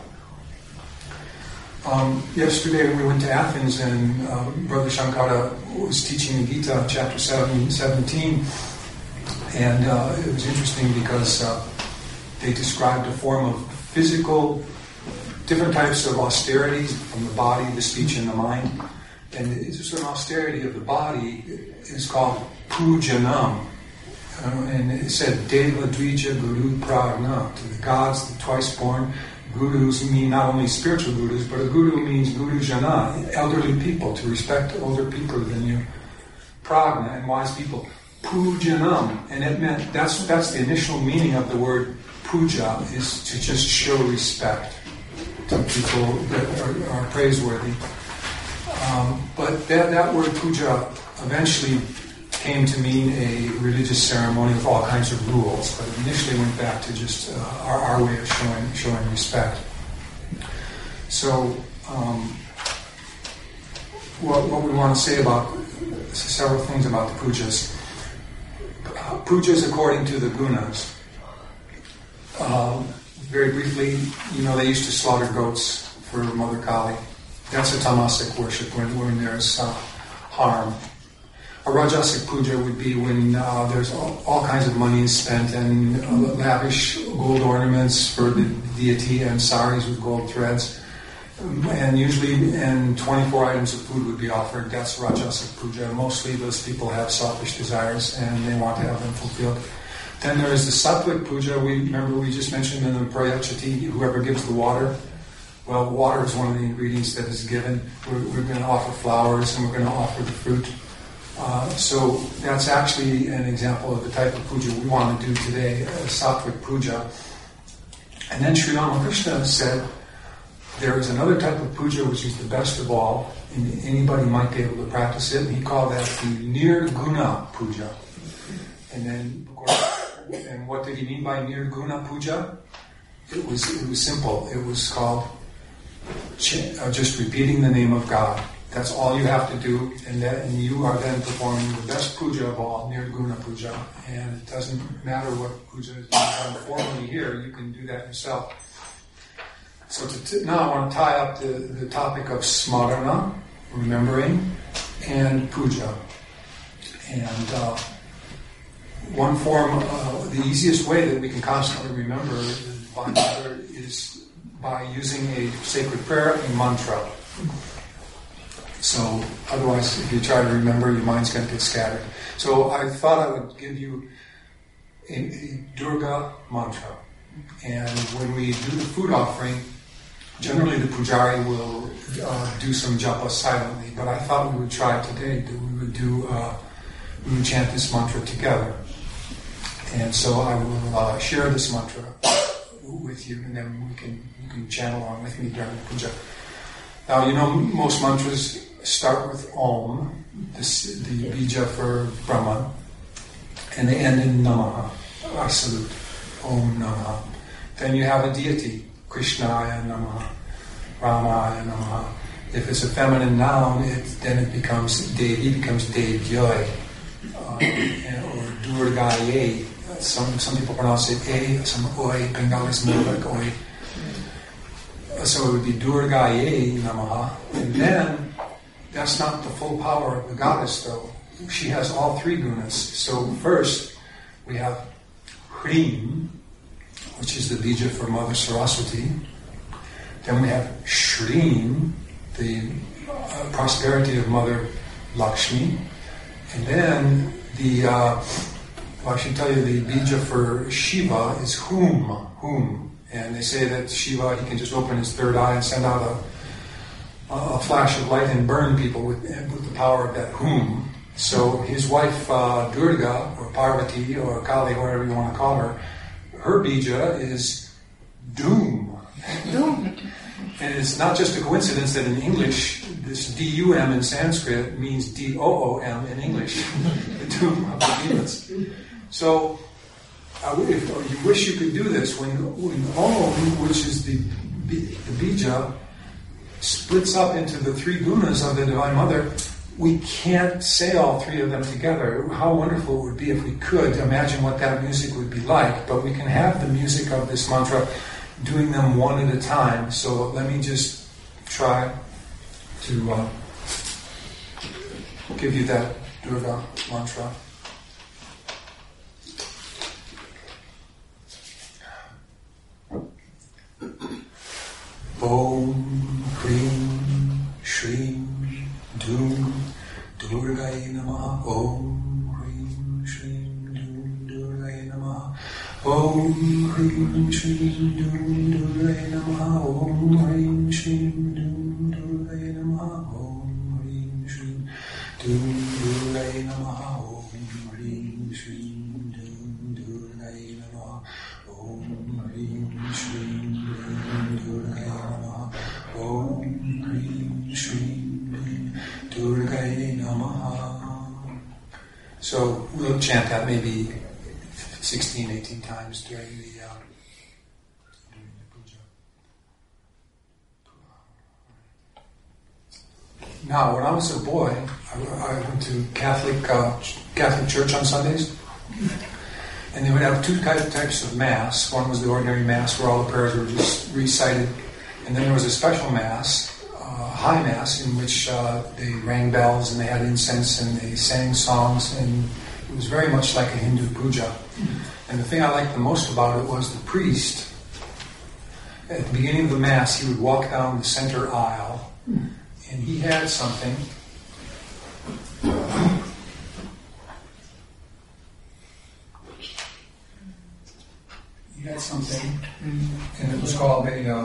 Yesterday we went to Athens and Brother Shankara was teaching the Gita, chapter 17, and it was interesting because they described a form of physical, different types of austerities from the body, the speech, and the mind. And it's a certain austerity of the body is called pujanam. And it said, Deva Dvija Guru Pragna, to the gods, the twice born. Gurus mean not only spiritual gurus, but a guru means guru jana, elderly people, to respect older people than you. Pragna, and wise people. Pujanam, and it meant, that's the initial meaning of the word puja, is to just show respect to people that are praiseworthy. But that word puja eventually came to mean a religious ceremony with all kinds of rules, but it initially went back to just our way of showing respect. So, what we want to say about several things about the pujas. Pujas according to the gunas. Very briefly, they used to slaughter goats for Mother Kali. That's a tamasic worship when there's harm. A rajasic puja would be when there's all kinds of money is spent and lavish gold ornaments for the deity and saris with gold threads. And usually 24 items of food would be offered. That's rajasic puja. Mostly those people have selfish desires and they want to have them fulfilled. Then there is the sattvic puja. We just mentioned in the prayachati, whoever gives the water. Well, water is one of the ingredients that is given. We're going to offer flowers and we're going to offer the fruit. So that's actually an example of the type of puja we want to do today, sattvic puja. And then Sri Ramakrishna said, there is another type of puja which is the best of all, and anybody might be able to practice it, and he called that the nirguna puja. And then, of course, and what did he mean by nirguna puja? It was simple. It was called just repeating the name of God. That's all you have to do, and you are then performing the best puja of all, nirguna puja. And it doesn't matter what puja is done formally here, you can do that yourself. So now I want to tie up the topic of smarana, remembering, and puja. And one form, the easiest way that we can constantly remember the Divine Mother is by using a sacred prayer, a mantra. So otherwise, if you try to remember, your mind's going to get scattered. So I thought I would give you a Durga mantra. And when we do the food offering, generally the pujari will do some japa silently. But I thought we would try today that we would chant this mantra together. And so I will share this mantra with you, and then you can chant along with me during the puja. Now, most mantras start with Om, the bija for Brahman, and they end in Namaha, our salute, Om Namaha. Then you have a deity, Krishnaya Namaha, Ramaya Namaha. If it's a feminine noun, then it becomes Devyai, or Durgaye. Some people pronounce it A, some Oi, Bengalis more like Oi. So it would be Durgaye Namaha. And then, that's not the full power of the goddess though. She has all three gunas. So first, we have Hrim, which is the bija for Mother Saraswati. Then we have Shrim, the prosperity of Mother Lakshmi. And then I should tell you the bija for Shiva is Hum. And they say that Shiva, he can just open his third eye and send out a flash of light and burn people with the power of that Hum. So his wife Durga, or Parvati or Kali, whatever you want to call her, her bija is doom. And it's not just a coincidence that in English, this D-U-M in Sanskrit means D-O-O-M in English, the doom of the demons. So, if you wish you could do this, when Om, which is the bija, splits up into the three gunas of the Divine Mother, we can't say all three of them together. How wonderful it would be if we could imagine what that music would be like, but we can have the music of this mantra doing them one at a time. So let me just try to give you that Durga mantra. Om Hrim Shrim Dum Durgaye Namaha. Om Hrim Shrim Dum Durgaye Namaha. Om Hrim Shrim Dum Durgaye Namaha. Om Hrim Shrim Dum Durgaye Namaha. Om Hrim Shrim Dum Durgaye Namaha. Om Hrim Shrim Dum Durgaye Namaha. Om Hrim Shrim Dum Durgaye Namaha. Om Hrim Shrim Dum Durgaye Namaha. So we'll chant that maybe 16, 18 times during the puja. Now, when I was a boy, I went to Catholic church on Sundays, and they would have two types of Mass. One was the ordinary Mass, where all the prayers were just recited, and then there was a special Mass, High Mass, in which they rang bells and they had incense and they sang songs, and it was very much like a Hindu puja. And the thing I liked the most about it was the priest, at the beginning of the Mass, he would walk down the center aisle, and he had something. And it was called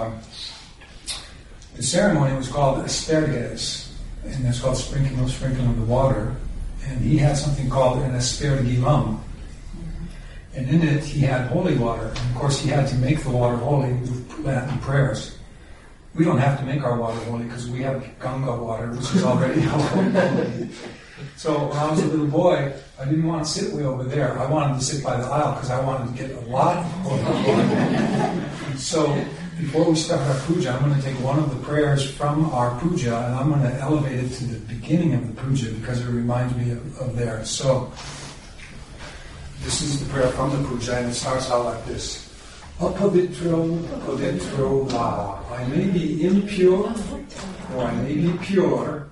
the ceremony was called asperges, and that's called sprinkling of the water. And he had something called an aspergillum. And in it, he had holy water. And of course, he had to make the water holy with Latin prayers. We don't have to make our water holy because we have Ganga water, which is already holy. So when I was a little boy, I didn't want to sit way over there. I wanted to sit by the aisle because I wanted to get a lot of holy water. So before we start our puja, I'm going to take one of the prayers from our puja and I'm going to elevate it to the beginning of the puja because it reminds me of theirs. So this is the prayer from the puja, and it starts out like this. Apavitro, apavitro va. I may be impure, or I may be pure.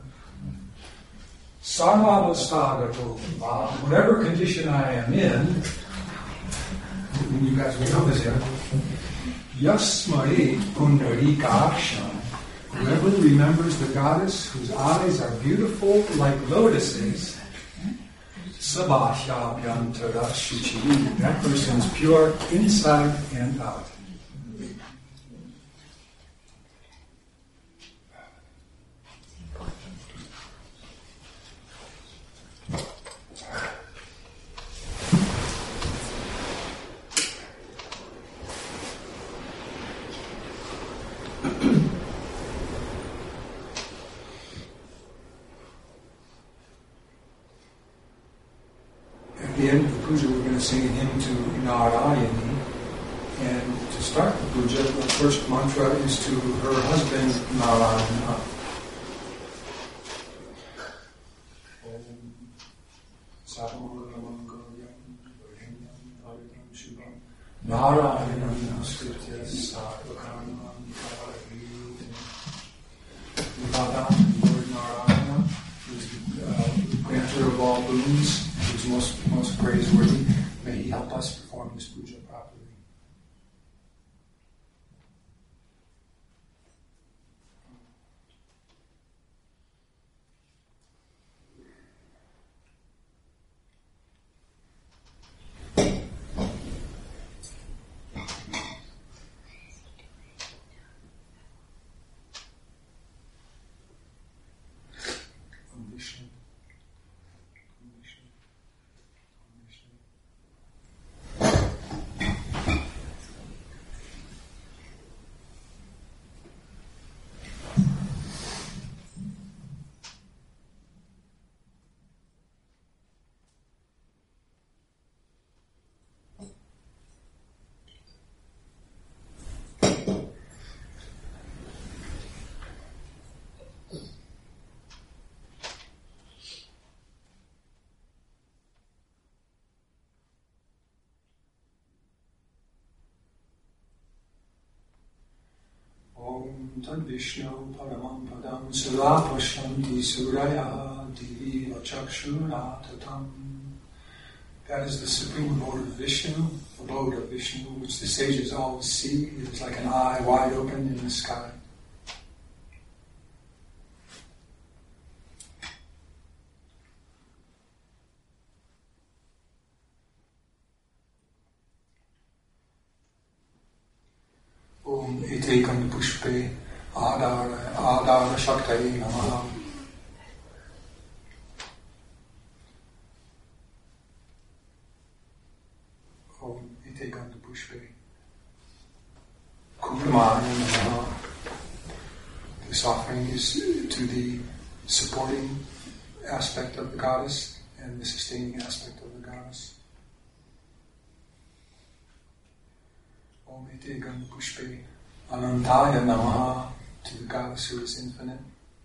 Sarvavastagato va. Whatever condition I am in, you guys will know this here. Yasmari pundarikaksham. Whoever remembers the goddess whose eyes are beautiful like lotuses, Sabhashyabhyantara shuchi. That person is pure inside and out. At the end of the puja, we're going to sing a hymn to Narayani. And to start the puja, the first mantra is to her husband, Narayana. Narayana Namaskritya Sarvakarma the Lord Narayana, who's the grantor of all boons, who's most praiseworthy. May he help us perform this puja properly. Vishnu, Vishnu, Vishnu. tad Vishnu paramam padam sulapashanti suraya divi vachakshura tatam. That is the supreme abode of Vishnu, which the sages always see. It is like an eye wide open in the sky. Om ite gandha pushpe adara shaktaye namaha. Om ite gandha pushpe kumamaya namaha. This offering is to the supporting aspect of the goddess and the sustaining aspect of the goddess. Om ite gandha pushpe anantaya namaha, to the goddess who is infinite.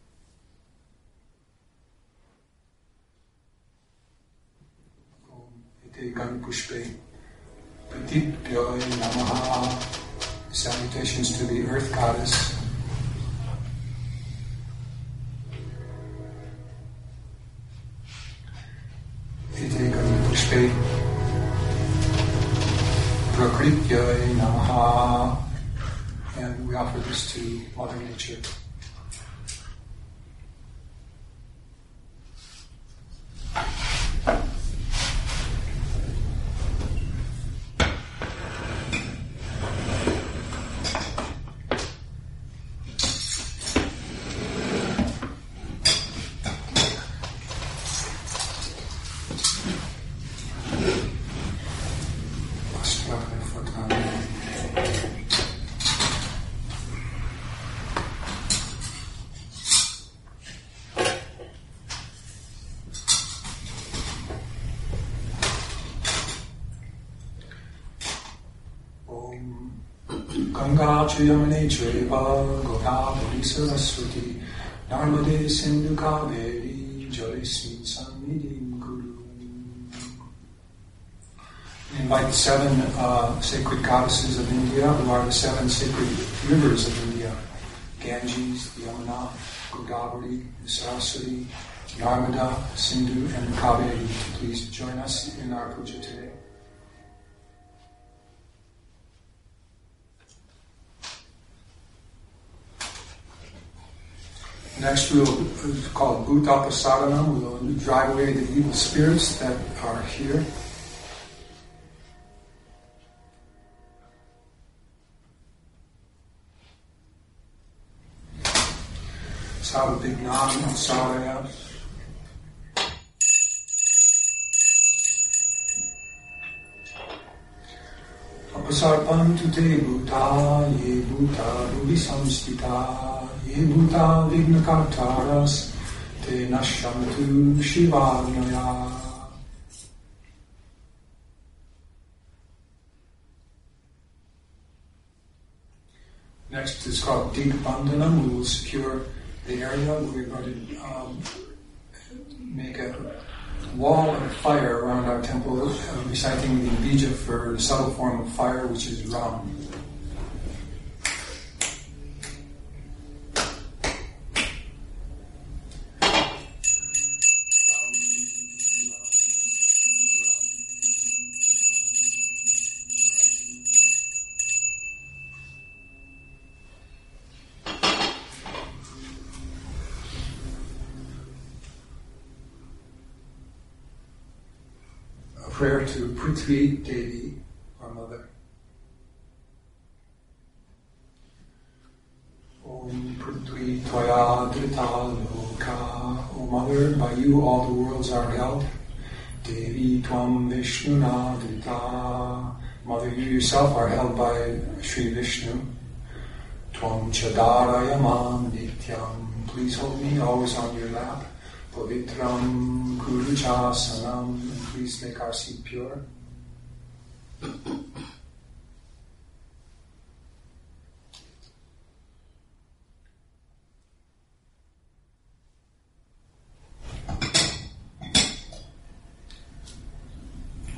Om ite gandha pushpe pratibhyoy namaha, salutations to the earth goddess. Ite gandha pushpe prakrityoy namaha, and we offer this to Mother Nature. Ganga Yamune Chaiva Godavari Saraswati Narmade Sindhu Kaveri Jalismin Sannidhim Guru. We invite the 7 sacred goddesses of India, who are the 7 sacred rivers of India: Ganges, the Yamuna, Godavari, the Saraswati, Narmada, Sindhu, and Kaveri, to please join us in our puja today. Next we'll call Bhuta Pasadana. We'll drive away the evil spirits that are here. Sarvabhignana Saraya. Apasarpantu te bhuta, ye bhuta rubi samstita, ye bhuta vignakartaras, te nashyantu shivagnoya. Next is called Digbandhanam. We will secure the area. We're going to make a wall of fire around our temple, reciting the bija for the subtle form of fire, which is Ram. Prayer to Prithvi Devi, our mother. Om Prithvi Tvaya Drita Loka. O mother, by you all the worlds are held. Devi Tvam Vishnuna Drita. Mother, you yourself are held by Sri Vishnu. Tvam Chadarayamam Nityam. Please hold me always on your lap. Pavitram Guru Chasanam. Please make our seat pure.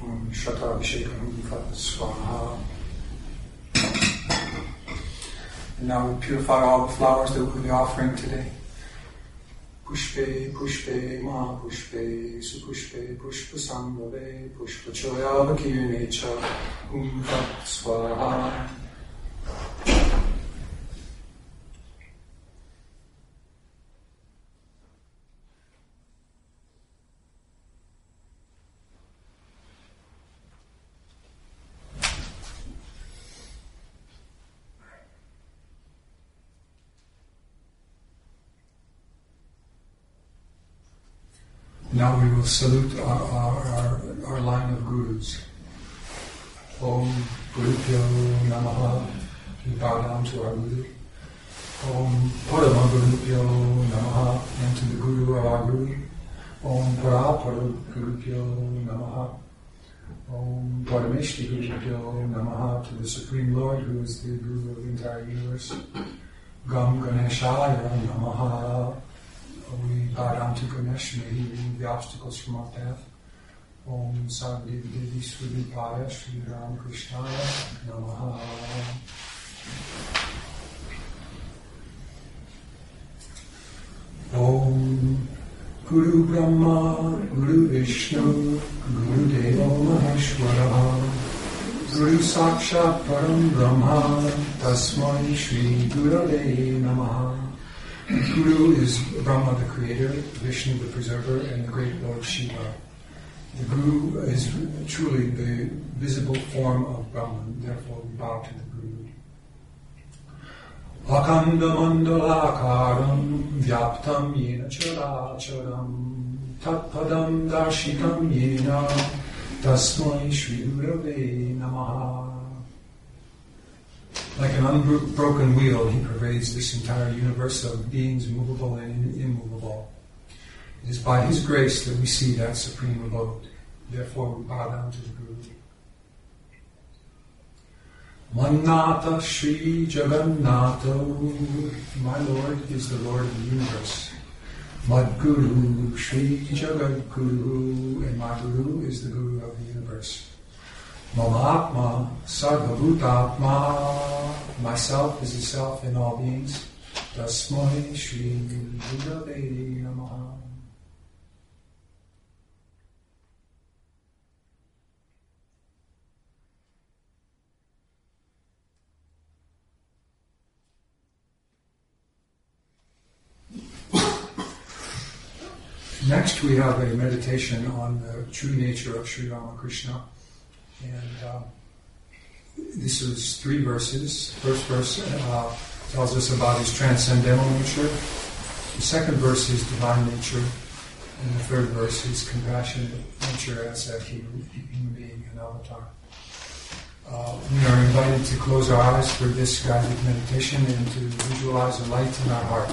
Shatabhishekam Swaha. And now we purify all the flowers that we'll be offering today. Pushpe, pushpe, ma pushpe, supushpe, pushpa sambhave, pushpa choya vakirne cha, tat swaha. Now we will salute our line of gurus. Om Gurubhyo Namaha. We bow down to our Guru. Om Parama Gurubhyo Namaha. And to the Guru of our Guru. Om Parapara Gurubhyo Namaha. Om Parameshti Gurubhyo Namaha. To the Supreme Lord, who is the Guru of the entire universe. Gam Ganeshaya Namaha. We bow down to Ganesh, may he remove the obstacles from our path. Om Sadhdevi Devi Swadipaya Sri Ram Krishnaya Namaha. Om Guru Brahma, Guru Vishnu, Guru Deva Maheshwara, Guru Sakshat Param Brahma, Tasmai Shri Gurave Namaha. Guru is Brahma the creator, Vishnu the preserver, and the great Lord Shiva. The Guru is truly the visible form of Brahman, therefore we bow to the Guru. Akanda mandalakaram vyaptam yena characharam tatpadam darshikam yena tasmai shri gurave namaha. Like an unbroken wheel, he pervades this entire universe of beings movable and immovable. It is by his grace that we see that supreme abode. Therefore we bow down to the Guru. Mannata Shri Jagannatha, my Lord is the Lord of the universe. Madguru Shri Jagadguru, and my Guru is the Guru of the universe. Mamatma Sarvabhutatma, myself is the self in all beings. Tasmai Shri Gurave Namaha. Next we have a meditation on the true nature of Sri Ramakrishna. And this is 3 verses. First verse tells us about his transcendental nature. The second verse is divine nature. And the third verse is compassionate nature as a human being, an avatar. We are invited to close our eyes for this guided meditation and to visualize a light in our heart.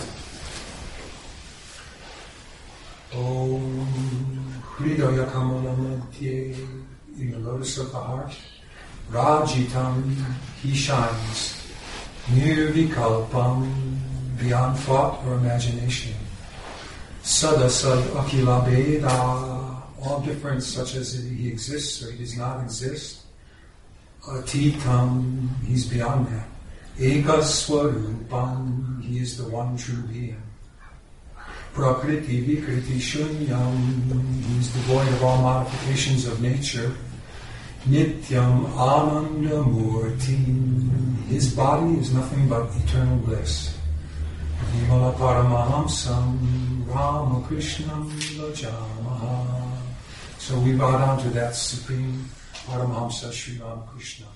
Om Hridaya Kamalamantye. In the lotus of the heart, Rajitam, he shines, Nirvikalpam, beyond thought or imagination. Sadasad Akila Veda, all difference such as he exists or he does not exist. Atitam, he's beyond that. Ekaswarupam, he is the one true being. Prakriti Vikriti Shunyam, he is devoid of all modifications of nature. Nityam Ananda Murti, his body is nothing but eternal bliss. Vimala Paramahamsam Ramakrishnam Lajamaha. So we bow down to that supreme Paramahamsa Sri Ramakrishna.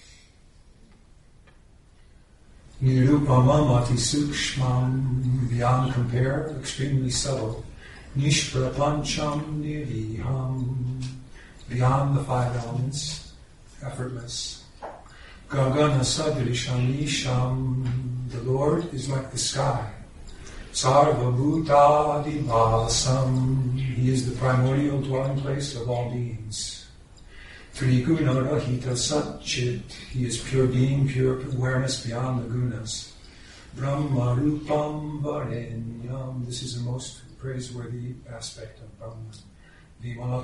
Nirupamam Ati Sukshmam, beyond compare, extremely subtle. Nishprapancham Nirviham, beyond the 5 elements, effortless. Gagana Sadrisham Isham, the Lord is like the sky. Sarva Bhutadi Vasam, he is the primordial dwelling place of all beings. Triguna Rahita Satchit, he is pure being, pure awareness beyond the gunas. Brahma Rupam Varenyam, this is the most praiseworthy aspect of Brahman. Vimala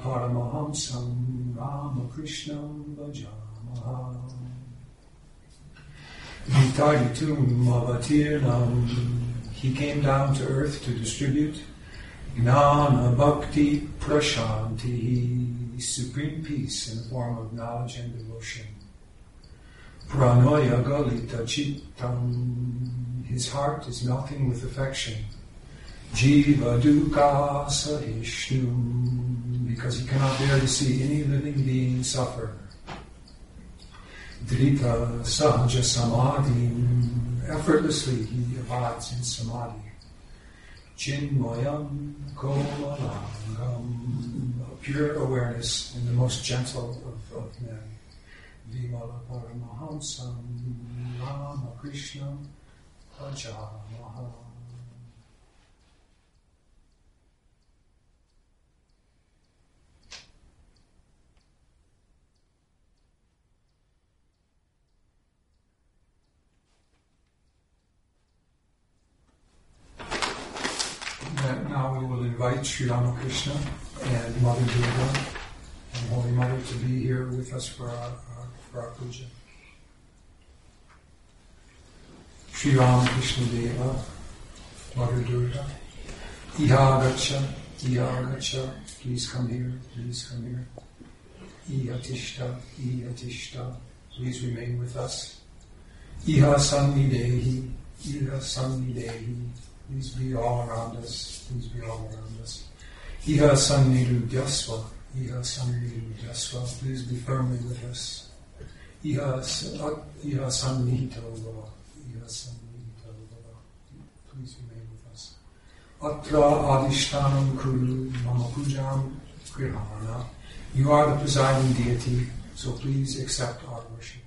Paramahamsam Ramakrishnam Vajamaha. Hitaritum avatirnam. He came down to earth to distribute Gnana Bhakti Prashanti, supreme peace in the form of knowledge and devotion. Pranoya Galita Chittam, his heart is melting with affection. Jiva Dukkha Sahishnum, because he cannot bear to see any living being suffer. Drita Sahaja Samadhi, effortlessly he abides in Samadhi. Chinmayam Komalangam, pure awareness in the most gentle of men. Vimala Paramahamsam Rama Krishna Bhajamaha. Now we will invite Sri Ramakrishna and Mother Durga and Holy Mother to be here with us for our puja. Sri Ramakrishna Deva, Mother Durga, Iha Gacha, please come here, Iha Tishta, please remain with us. Iha Samnidehi, please be all around us. Iha Samnidu Dyasva, please be firmly with us. Iha Samnihito Bhava, please remain with us. Atra Adishtanam Kuru Mama Pujam Grihana, you are the presiding deity, so please accept our worship.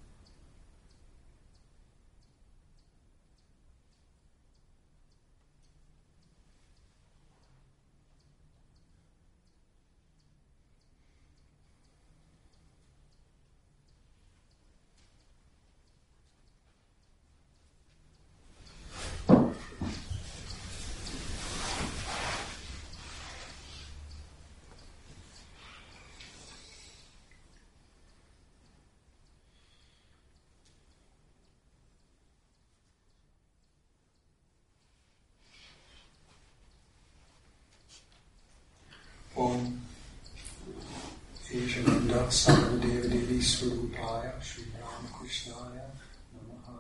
Om Eshananda Sarvadeva Devi Swarupaya Sri Ramakrishnaya Namaha.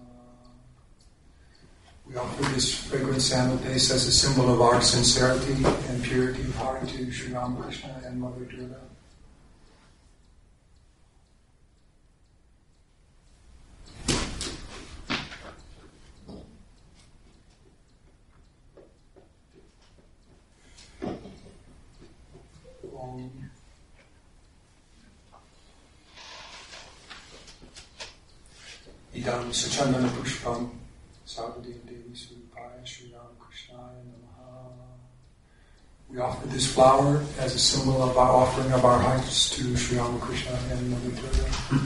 We offer this fragrant sandal paste as a symbol of our sincerity and purity of heart to Sri Ramakrishna and Mother Durga. Idam Sachandana Pushpam Sarvadeva Devi Swarupaya Sri Ramakrishnaya Namaha. We offer this flower as a symbol of our offering of our hearts to Sri Ramakrishna and Mother Durga.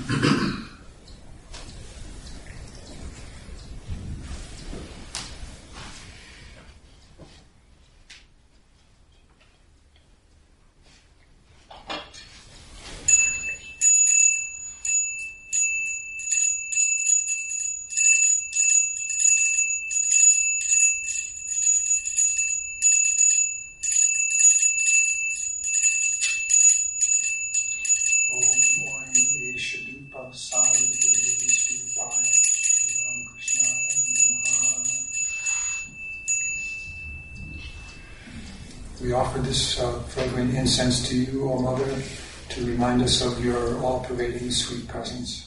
We offer this fragrant incense to you, O Mother, to remind us of your all-pervading sweet presence.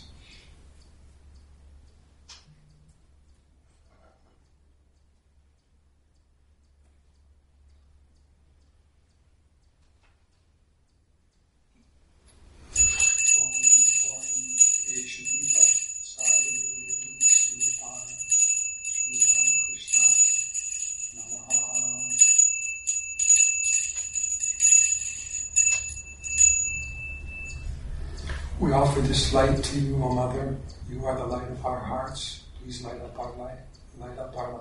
We offer this light to you, O Mother. You are the light of our hearts. Please light up our life. Light up our life.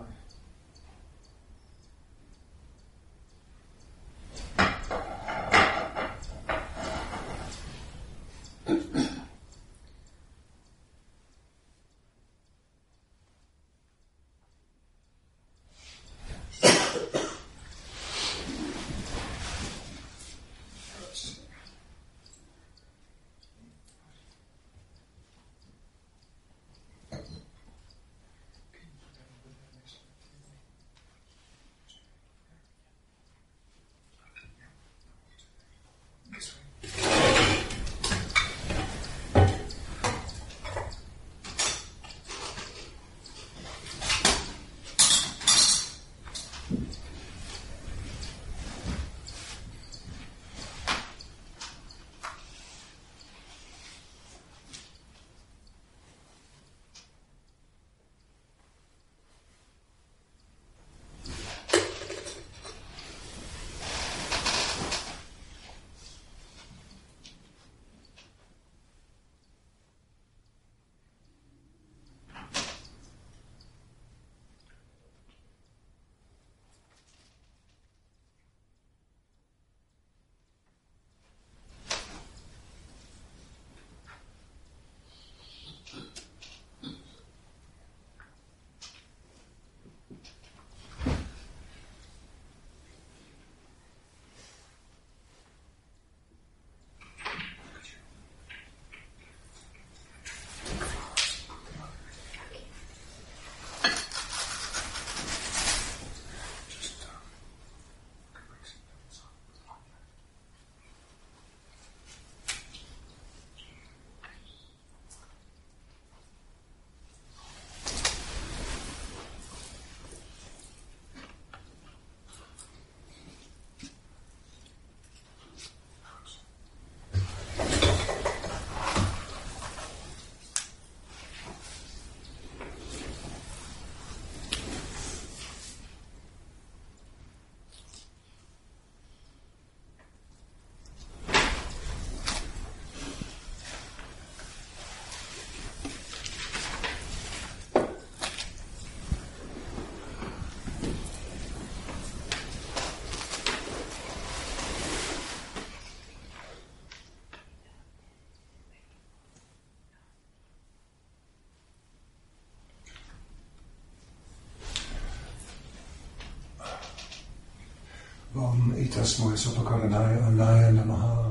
Om Itasmoy Supakaranaya Anaya Namaha.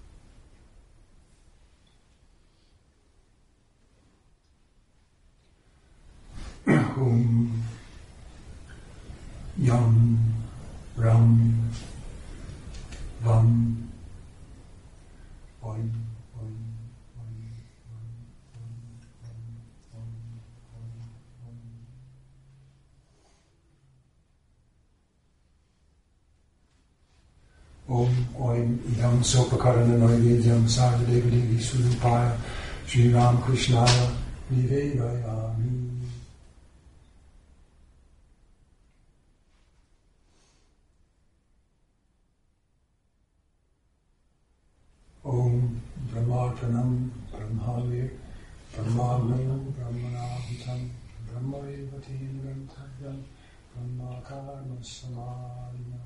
Om Yam Ram Vam Om Oim Idam Sopakarana Naivedyam Sarvadevadi Surupaya Sri Ram Krishnaya Nivedayami. Om Brahmarpanam Brahmavir Brahmanam Brahmanahutam Brahmarevatim Ganthavyam Brahmakarma Samadhina.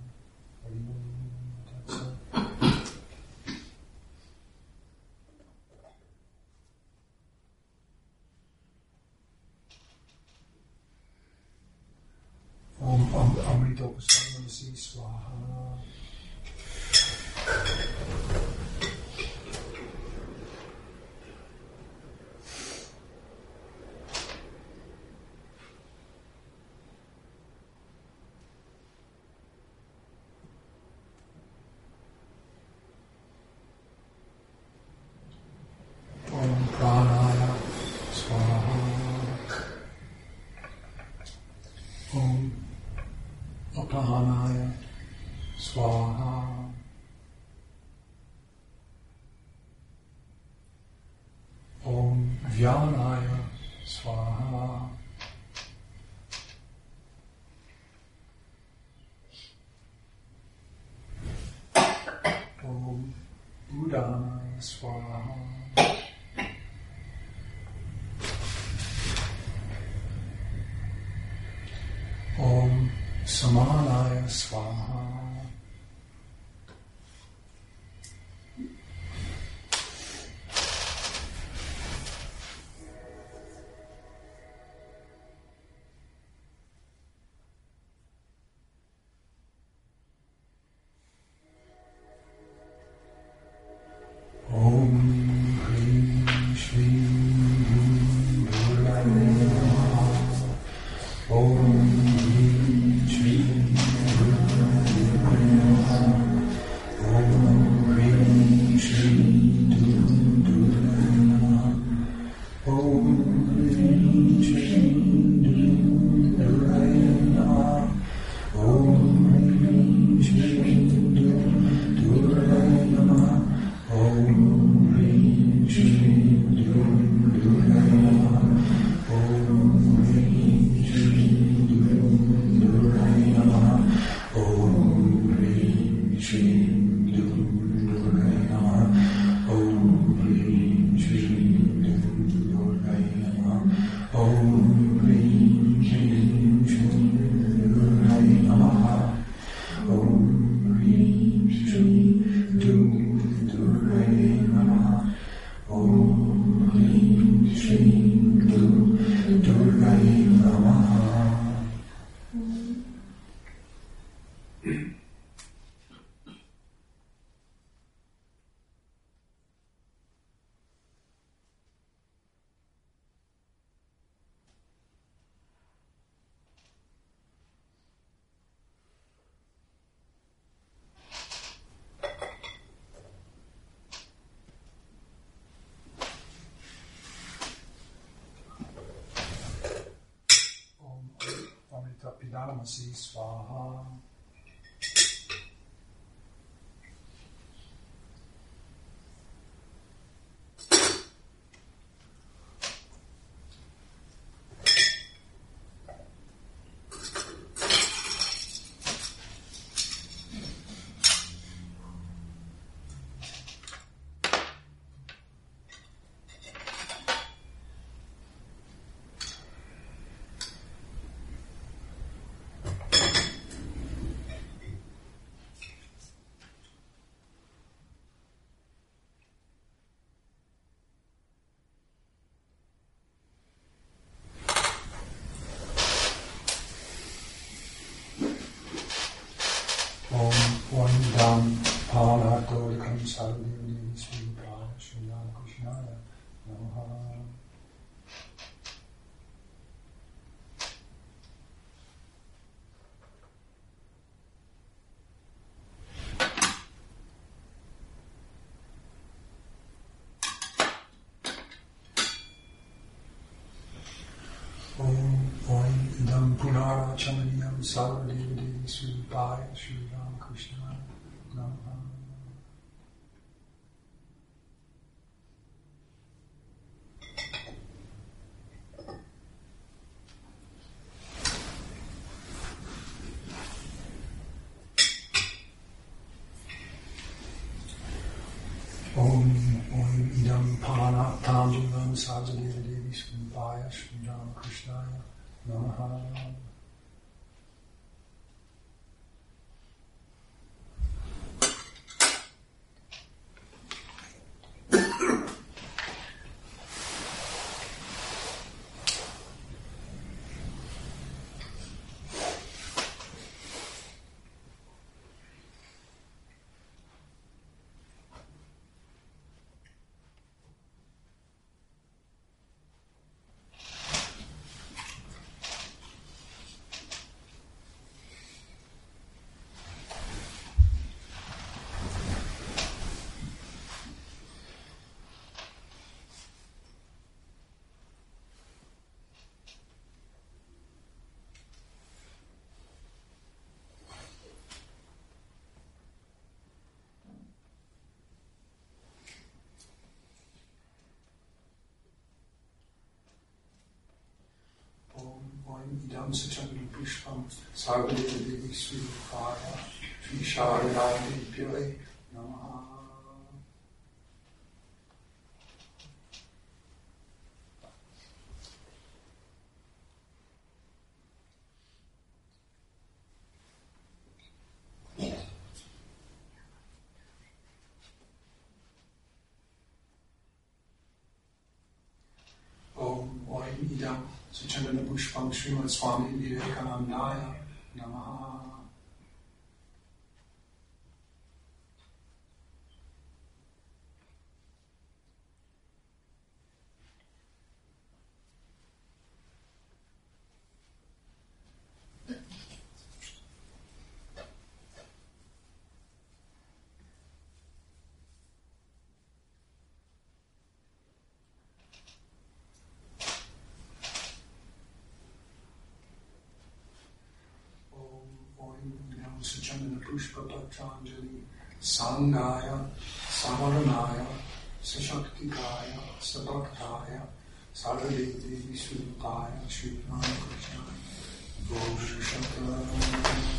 Om Amritopasannasi Swaha. Apahanaya Swaha. Om Vyanaya Swaha. Om Buddhanaya Swaha. Om Samanaya Swaha. Om Hrim Shri Guru Namaha. Om Hrim Shri idamasi swaha. Om Dam Panatorikam Sarvini Sripaya Sri Ramakrishna Namaha. Om Idam Punara Chamaniyam Sarvadevadi Sripaya Sri Ramakrishna Namaha. Om Idam Pana Tanjulam Sajadeva Devi Sripaya Sri Ramakrishna Namaha. Om Idam Sachandra Pushpam Sarvadeva Devi Sripaya Sri Sharadaya Devi Namaha. Om Idam Sachandana Pushpam Srimad Swami Vivekanandaya Namaha. Om Sachandana Pushpa Patranjali Sangaya Samaranaya Sashaktikaya Sabhaktaya Sarvadeva Sripaya Sri Ramakrishna Voshakara.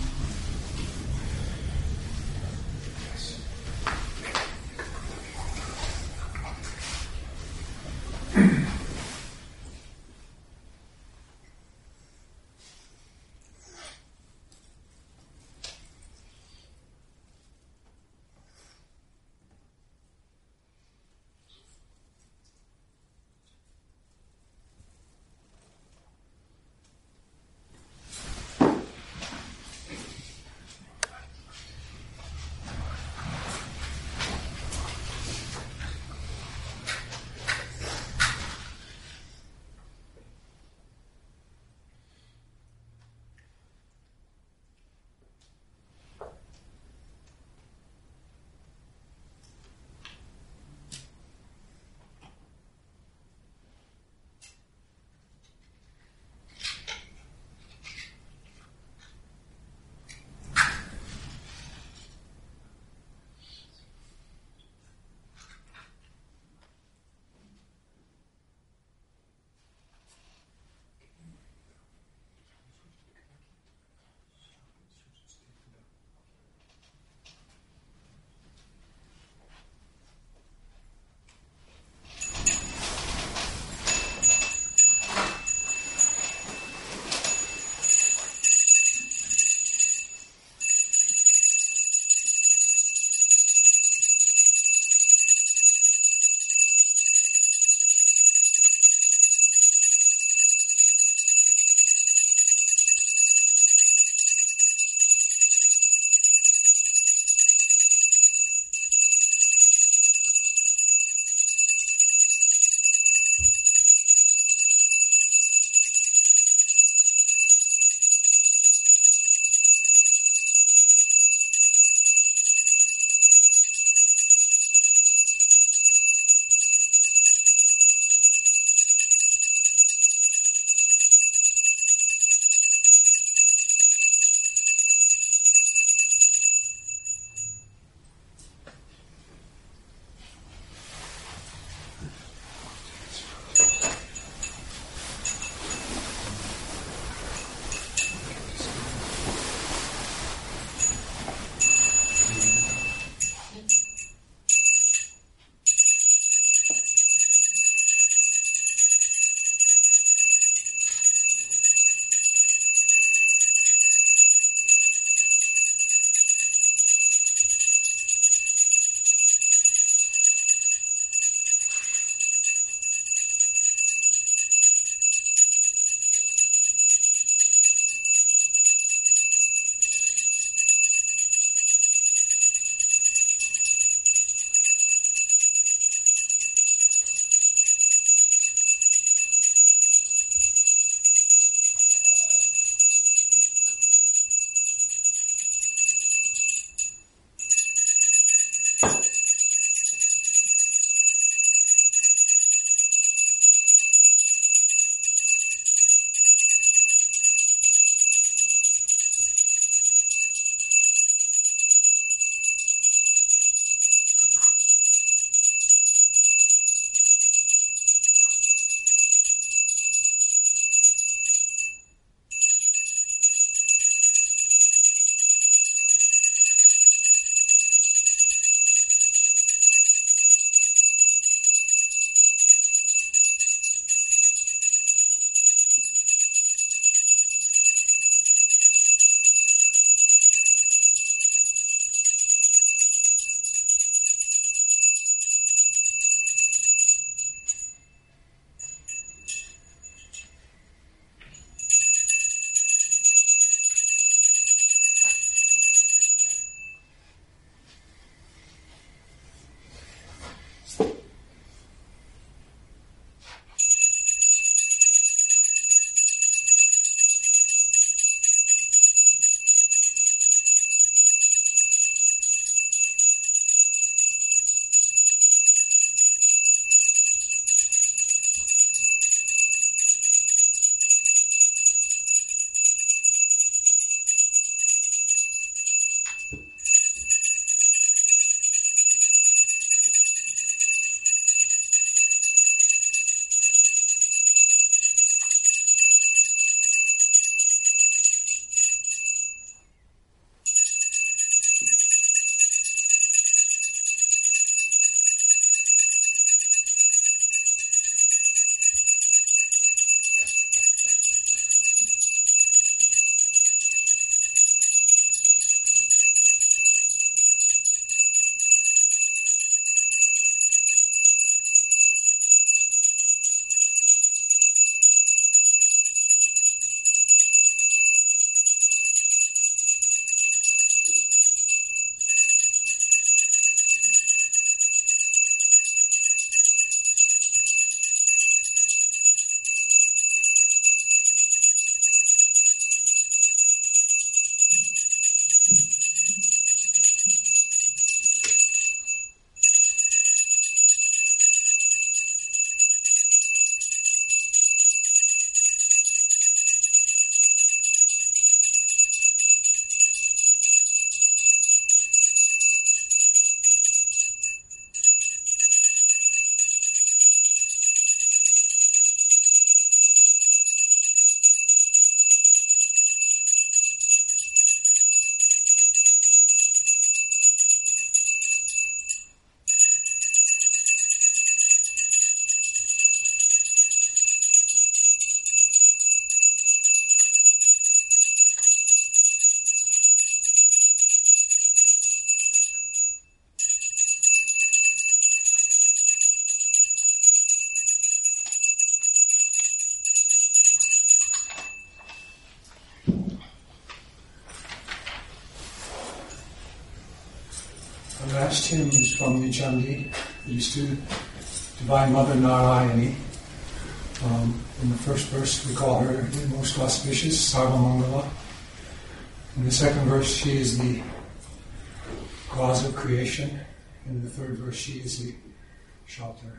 last hymn is from Nichandi. These two, Divine Mother Narayani. In the first verse, we call her the most auspicious, Sarvamangala. In the second verse, she is the cause of creation. In the third verse, she is the shelter.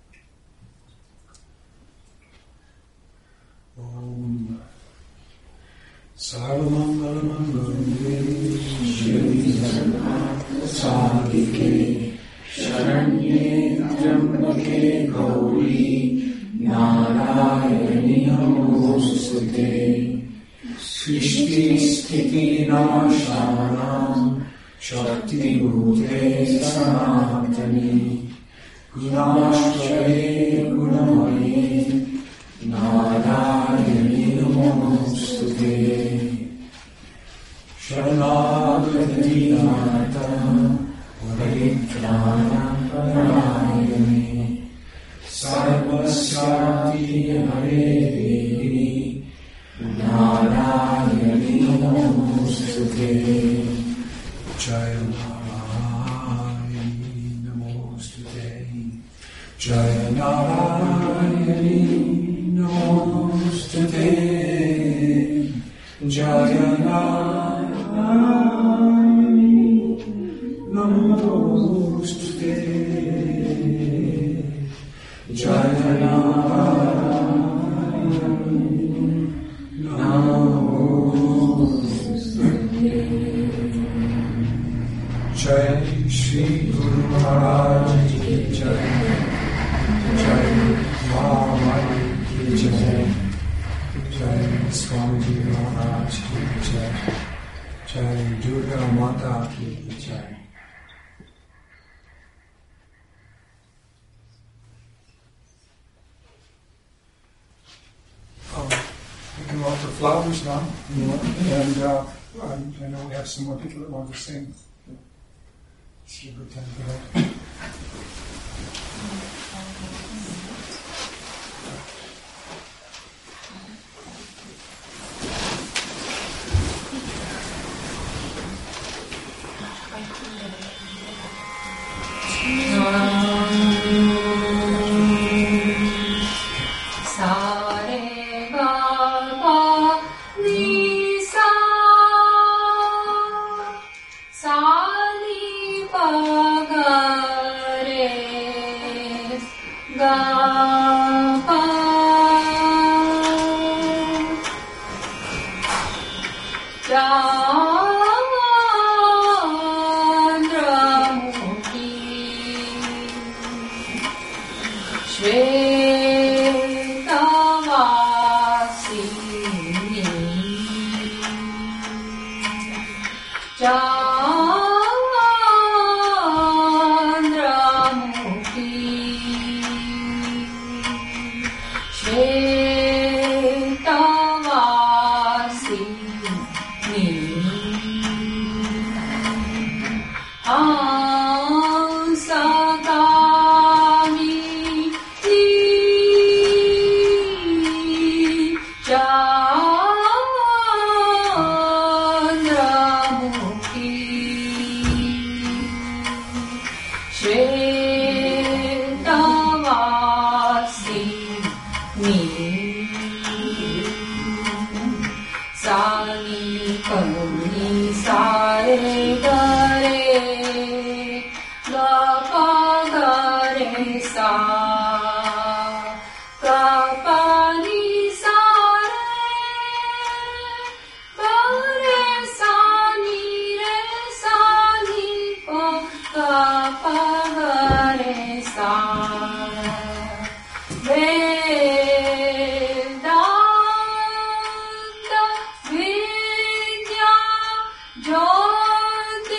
Om Sarvamangala Mangalam Shri Sadhike Sharanye Trambake Gauri Narayani Namostute Srishti Sthiti Namashanam Shakti Bhute Sanatani Gunashkare Gunamaye Narayani Namostute Sharanagati Nata Varitrana Parayani Sarvasya Hare Devi Narayani Namostute Jaya Narayani Namostute Jaya Narayani Namostute Jaya Narayani Namostute Jaya Jai Shri Guru Maharaj Ki Jai Jai Mahamaya Ki Jai Jai Swamiji Maharaj Ki Jai Jai Durga Mata Ki Jai. We can offer flowers now, and I know we have some more people that want to sing. It's a good time for that. Jyoti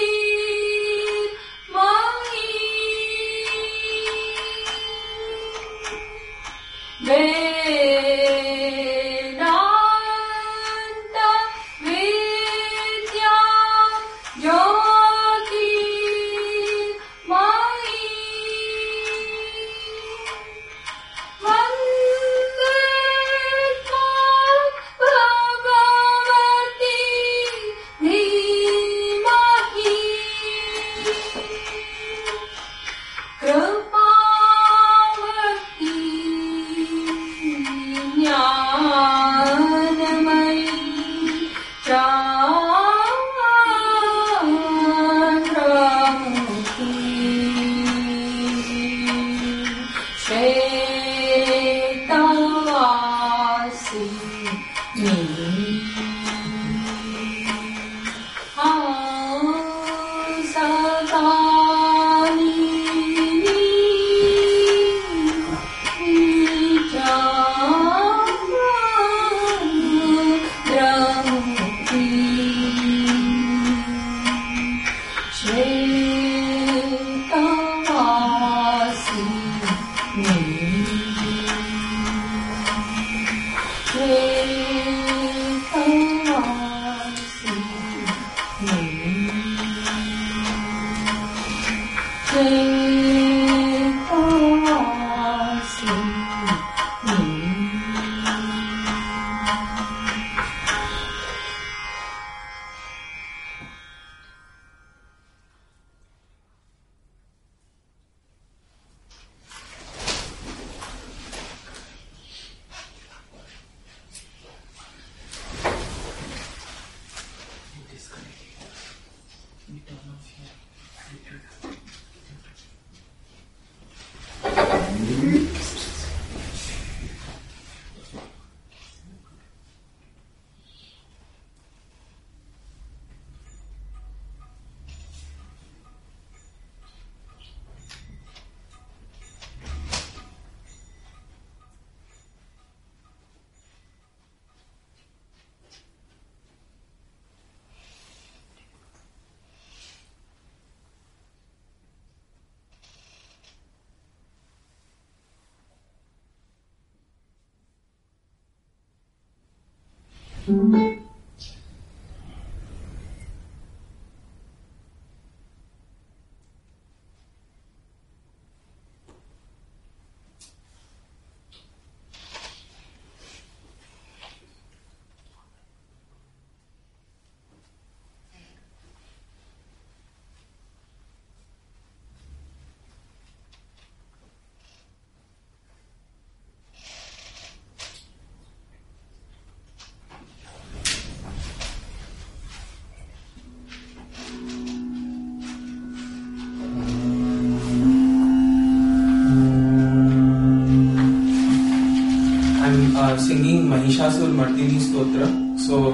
Singing Mahishasur Mardini Stotra. So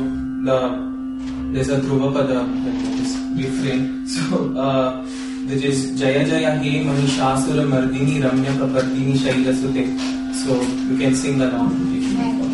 there's a Dhruvapada refrain. So which is Jaya Jaya He Mahishasura Mardini Ramya Kapardini Shailasute. So you can sing along if you want.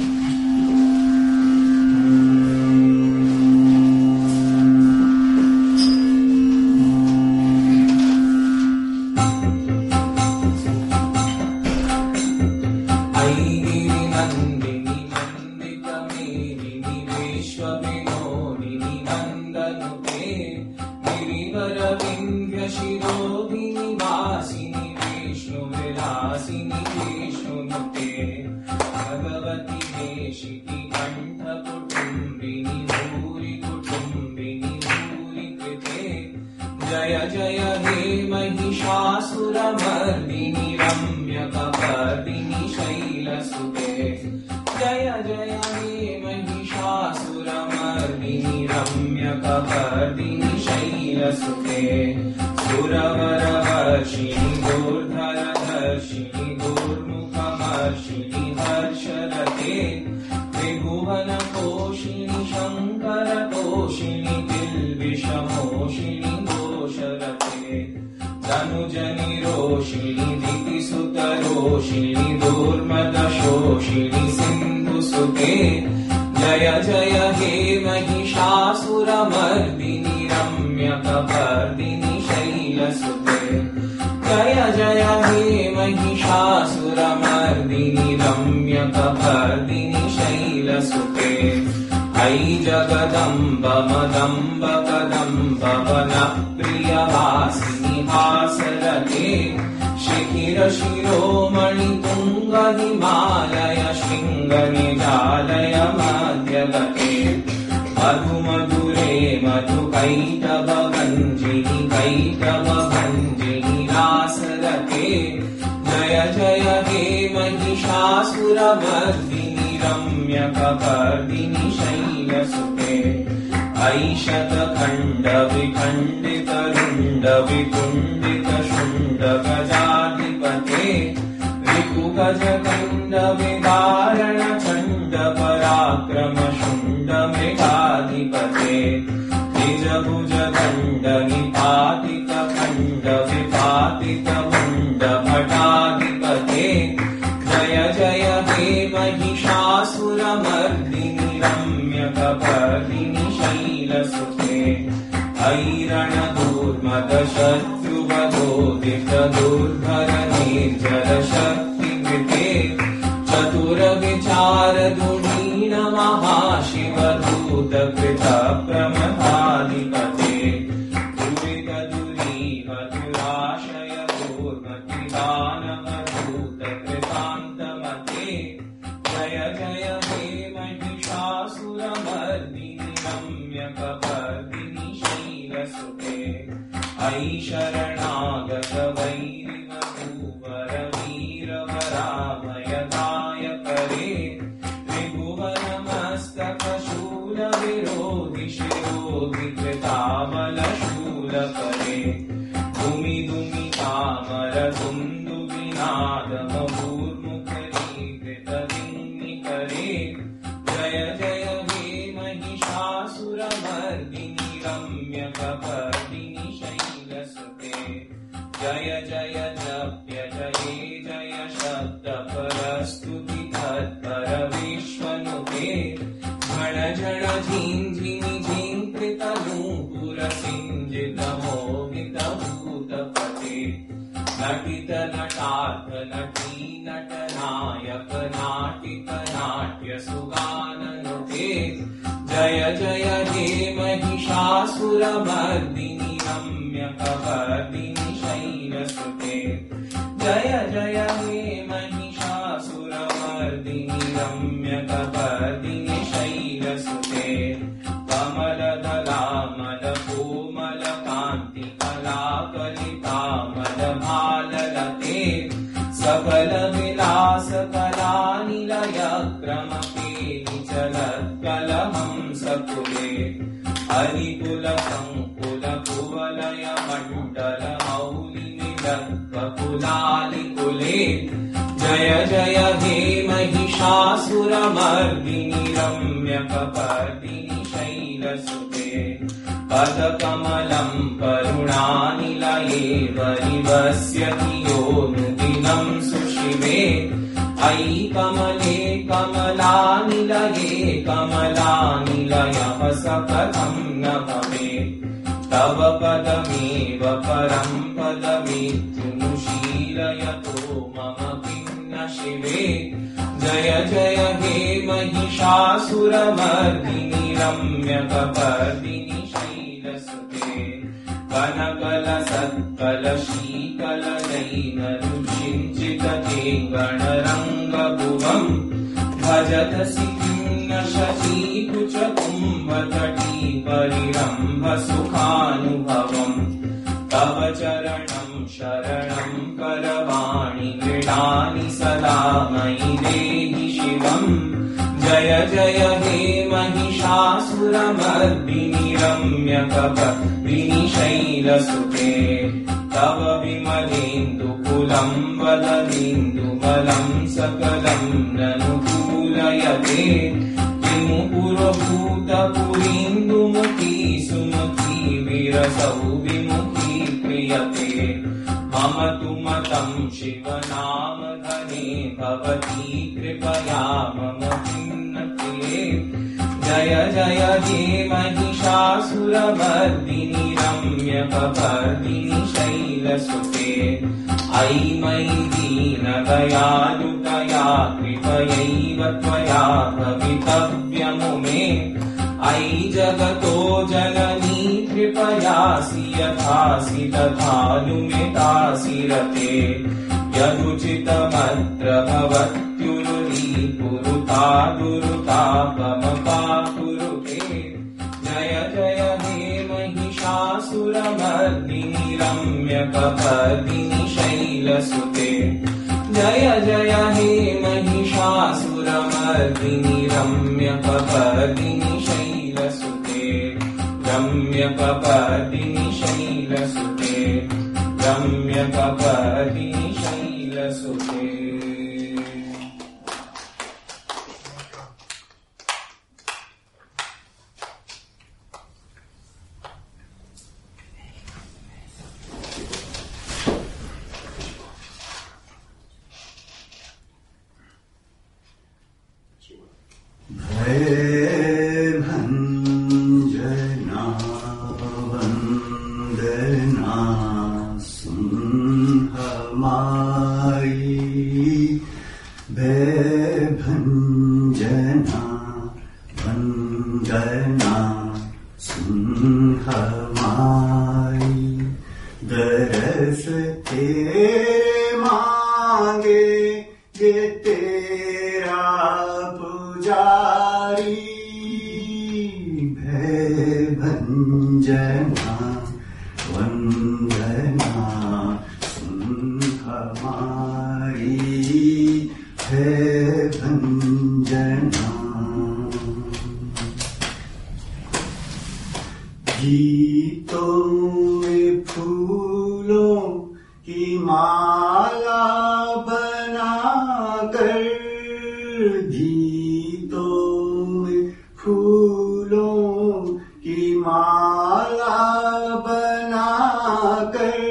Jaya Jaya He Mahishasura Mardini Ramya रम्यकपर्दिनि शैलसुते ऐशतखण्डविखण्डितरुण्डविकुण्डितशुण्डगजाधिपते रिपुगजखण्डविदारणचण्डपराक्रमशुण्डमृगाधिपते निजभुजदण्डनिपातितखण्डविपातितमुण्डभटाधिपते जय जय हे महिषासुरमर्दिनि रम्यकपर्दिनि शैलसुते ऐरणदूर्मदशत्रुवधोदितदुर्धरनिर्जरशक्तिवृते चतुरविचारधुनीन महाशिवधूतकृतप्रमथाधिपते दुरितदुरीहतुराशयदूर्मतिदानवधूतकृतान्तमते जय जय हे महिषासुरमर्दिनि रम्यकपर्दिनि शैलसुते ऐशरणागतवैरिवधूवरवीरवरामयदायकरे त्रिभुवनमस्तकशूलविरोधिशिरोधिकृतामलशूलकरे धूमिधूमितामरधुन्दुविनादमभूर्मुखरीकृतदिङ्निकरे जय जय हे महिषासुरमर्दिनि रम्यकपर्दिनि शैलसुते जय जय जप्य जये जय शब्दपरस्तुति तत्पर विश्वनुते झण झण झिञ्झिनि झिङ्कृतनूपुरसिञ्जितमोहितभूतपते नटितनटार्थनटी नटनायक नाटितनाट्यसुगाननुते जय जय हे महिषासुरमर्दिनि रम्यकपर्दिनि शैलसुते जय जय हे महिषासुरमर्दिनि रम्यकपर्दिनि शैलसुते कमलदलामलकोमलकान्तिकलाकलितामलभाललते सकलविलासकलानिलयक्रमकेलिचलत्कलहंसकुले हरिकुलसङ्कुलकुवलयमण्डलमौलिनिलत्वकुलालिकुले जय जय हे महिषासुरमर्दिनि रम्यकपर्दिनि शैलसुते पदकमलं करुणानिलये वरिवस्यति योऽनुदिनं सुशिवे अयि कमले कमलानिलये कमलानिलयः सकथं न भवेत् तव पदमेव परं पदमेत्युनुशीलयतो मम किं न शिवे जय जय हे महिषासुरमर्दिनि रम्यकपर्दिनि शैलसुते कनकलसत्कलशीकलनैनरुचिञ्चितते गणरङ्गभुवम् भजतसि किन्न शशीकुचकुम्भतटी परिरम्भसुखानुभवम् तव चरणं शरणं करवाणि मृडानि सदा मयि देहि शिवम् जय जय हे महिषासुरमर्दिनि रम्यकपर्दिनि शैलसुते तव विमलेन्दुकुलं वदनेन्दुमलं सकलं ननुकूलयते किमु पुरभूतपुरीन्दुमुखी सुमुखी विरसौ विमुखी प्रियते मम तु मतं शिवनामधने भवती कृपया मम खिन्न प्रिये जय जय हे महिषासुरमर्दिनि रम्यकपर्दिनि शैलसुते अयि मयि दीनदयालुतया कृपयैव त्वया भवितव्यमुमे अयि जगतो जननी कृपयासि यथासि तथानुमितासि रते यदुचितमत्र भवत्युरुरी पुरुता दुरुतापमपाकुरुते जय जय हे महिषासुरमर्दिनि रम्यकपर्दिनि शैलसुते जय जय हे महिषासुरमर्दिनि मर्दिनि रम्यकपर्दिनि शैलसुते रम्यकपर्दिनि शैलसुते रम्यकपर्दिनि शैलसुते भंजना वंदना सुन हमारी भंजना वंदना सुन हमारी दरस तेरे मांगे ये तेरा पुजारी भंजना वंदना सुन हमारी भंजना गीतों में फूलों की माला बनाकर गीतों में फूलों की माला बनाकर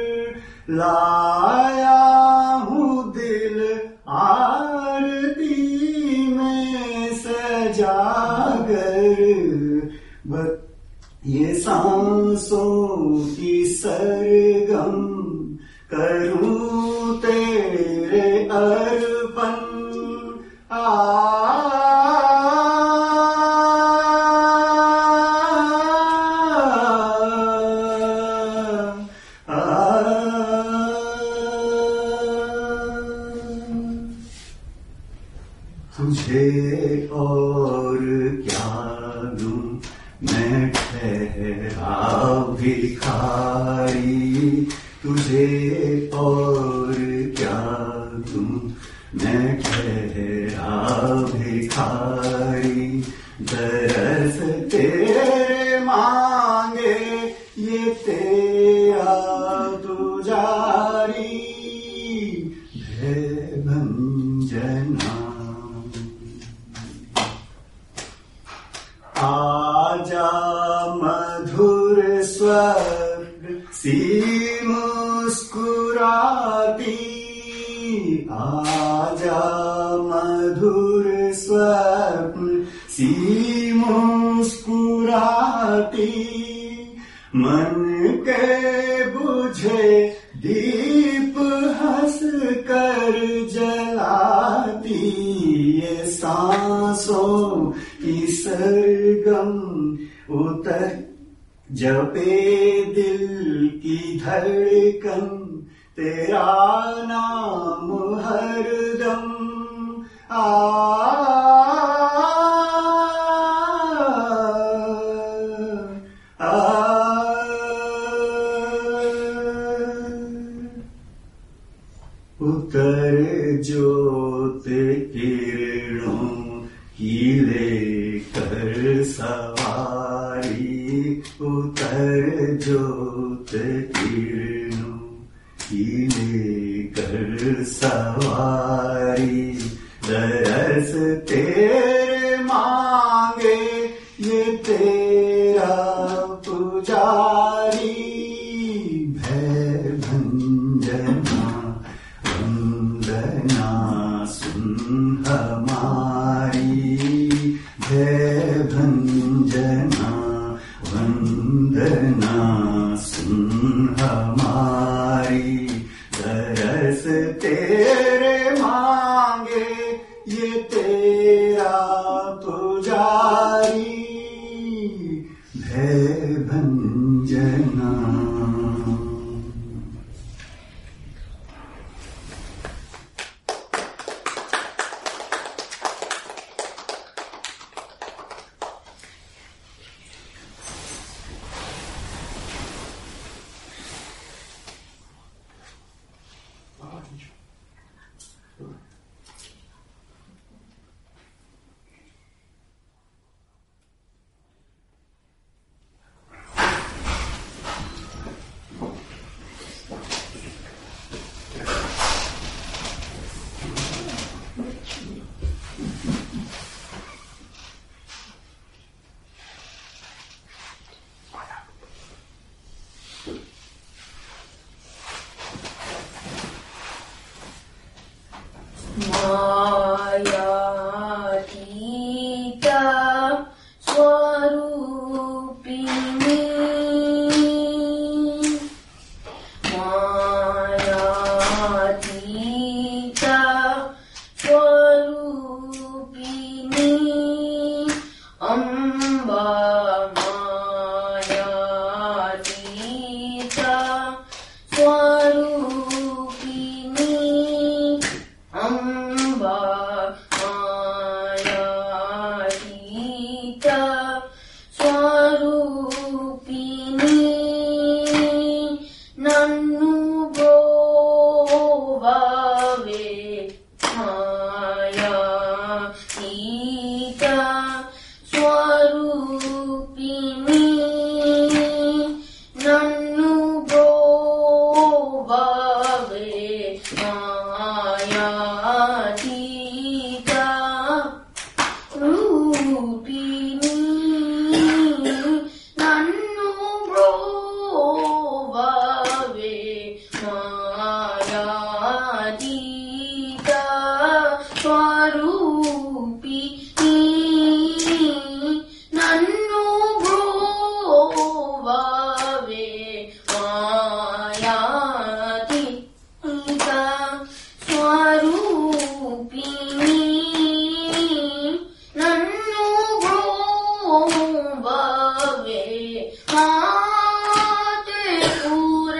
लाया हूँ दिल आरती में सजाकर ये सांसों की सरगम करूं तेरे अर्पण तुझे और क्या दूं मैं ठहरा भिखारी तुझे और क्या दूं मैं ठहरा भिखारी दरस तेरे मांगे ये तेरा पुजारी भंजना आजा मधुर स्वर सी मुस्कुराती आजा मधुर स्वप्न सी मुस्कुराती मन के बुझे दीप हंस कर जलाती ये सांसों की सरगम उतर जपे दिल की धड़कन तेरा नाम हरदम उतर ज्योत किरणों की लेकर सवारी उतर ज्योत किरणों की लेकर सवारी दरस तेरे मांगे ये तेरा पुजारी भंजना वंदना सुन हमारी भंजना वंदना सुन हमारी दरस तेरे मांगे ये तेरा पुजारी भंजना स्वरूपिणी मायातीता स्वरूपिणी अम्बा मायातीता स्वरूपिणी अम्बा मायातीता स्वरूपिणी नन्नु ब्रोवावे मायातीता स्वरूपिणी नन्नु ब्रोवावे मायातीता रूपिणी नन्नु ब्रोवावे मायातीता स्वरूपिणी नन्नु ब्रोवावे मायातीता स्वरूपिणी नन्नु ब्रोवावे माते पुर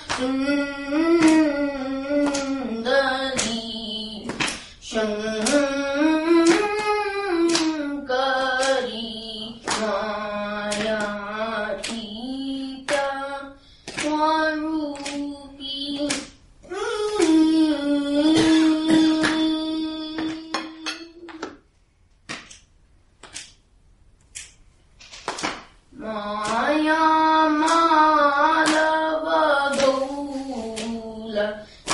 सुन्दरी शङ्करी मायातीता स्वरूपिणी माया मालव गौल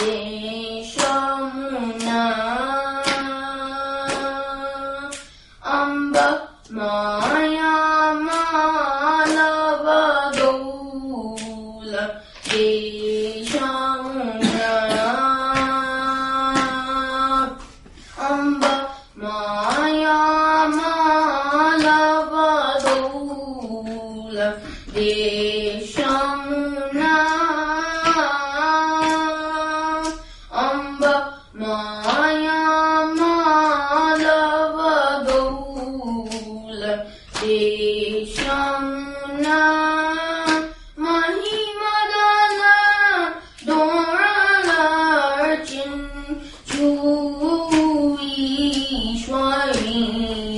देशमुना अम्ब माया मालव गौल देशमुना अम्ब माया मालव गौल देशमुना अम्ब माया मालव गौल देशमुना महिमदल दोरलर्चिन चूईश्वरी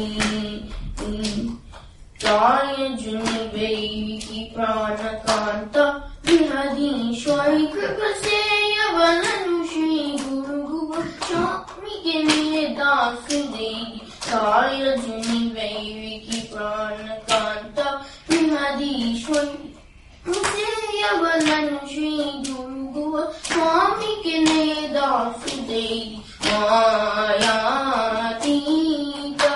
जय जुनिवेकी प्राणकांत विहदीश्वरी कृपसेयवनं श्री गुरुगुव स्वामी के लिए दासुदेवी जय जुनिवेकी प्राणकांत विहदीश्वरी कृपसेयवनं श्री गुरुगुव स्वामी के लिए दासुदेवी मायातीता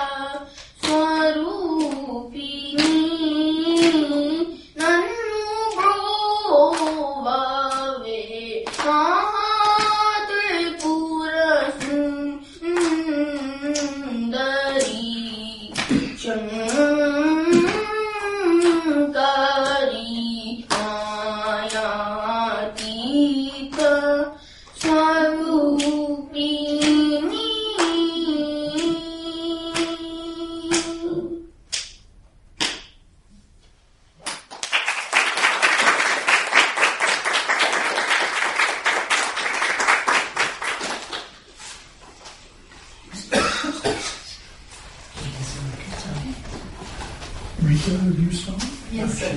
स्वरूपिणी नन्नु ब्रोवावे त्रिपुर सुन्दरी शङ्करी मायातीता स्वरूपिणी Rita, have you sung? Yes, sir.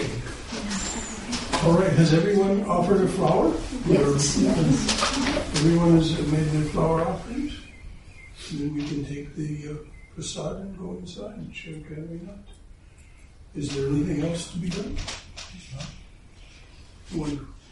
All right. Has everyone offered a flower? Yes. Everyone has made their flower offerings? And then we can take the prasad and go inside and share Gavinat. Is there anything else to be done? Wonderful.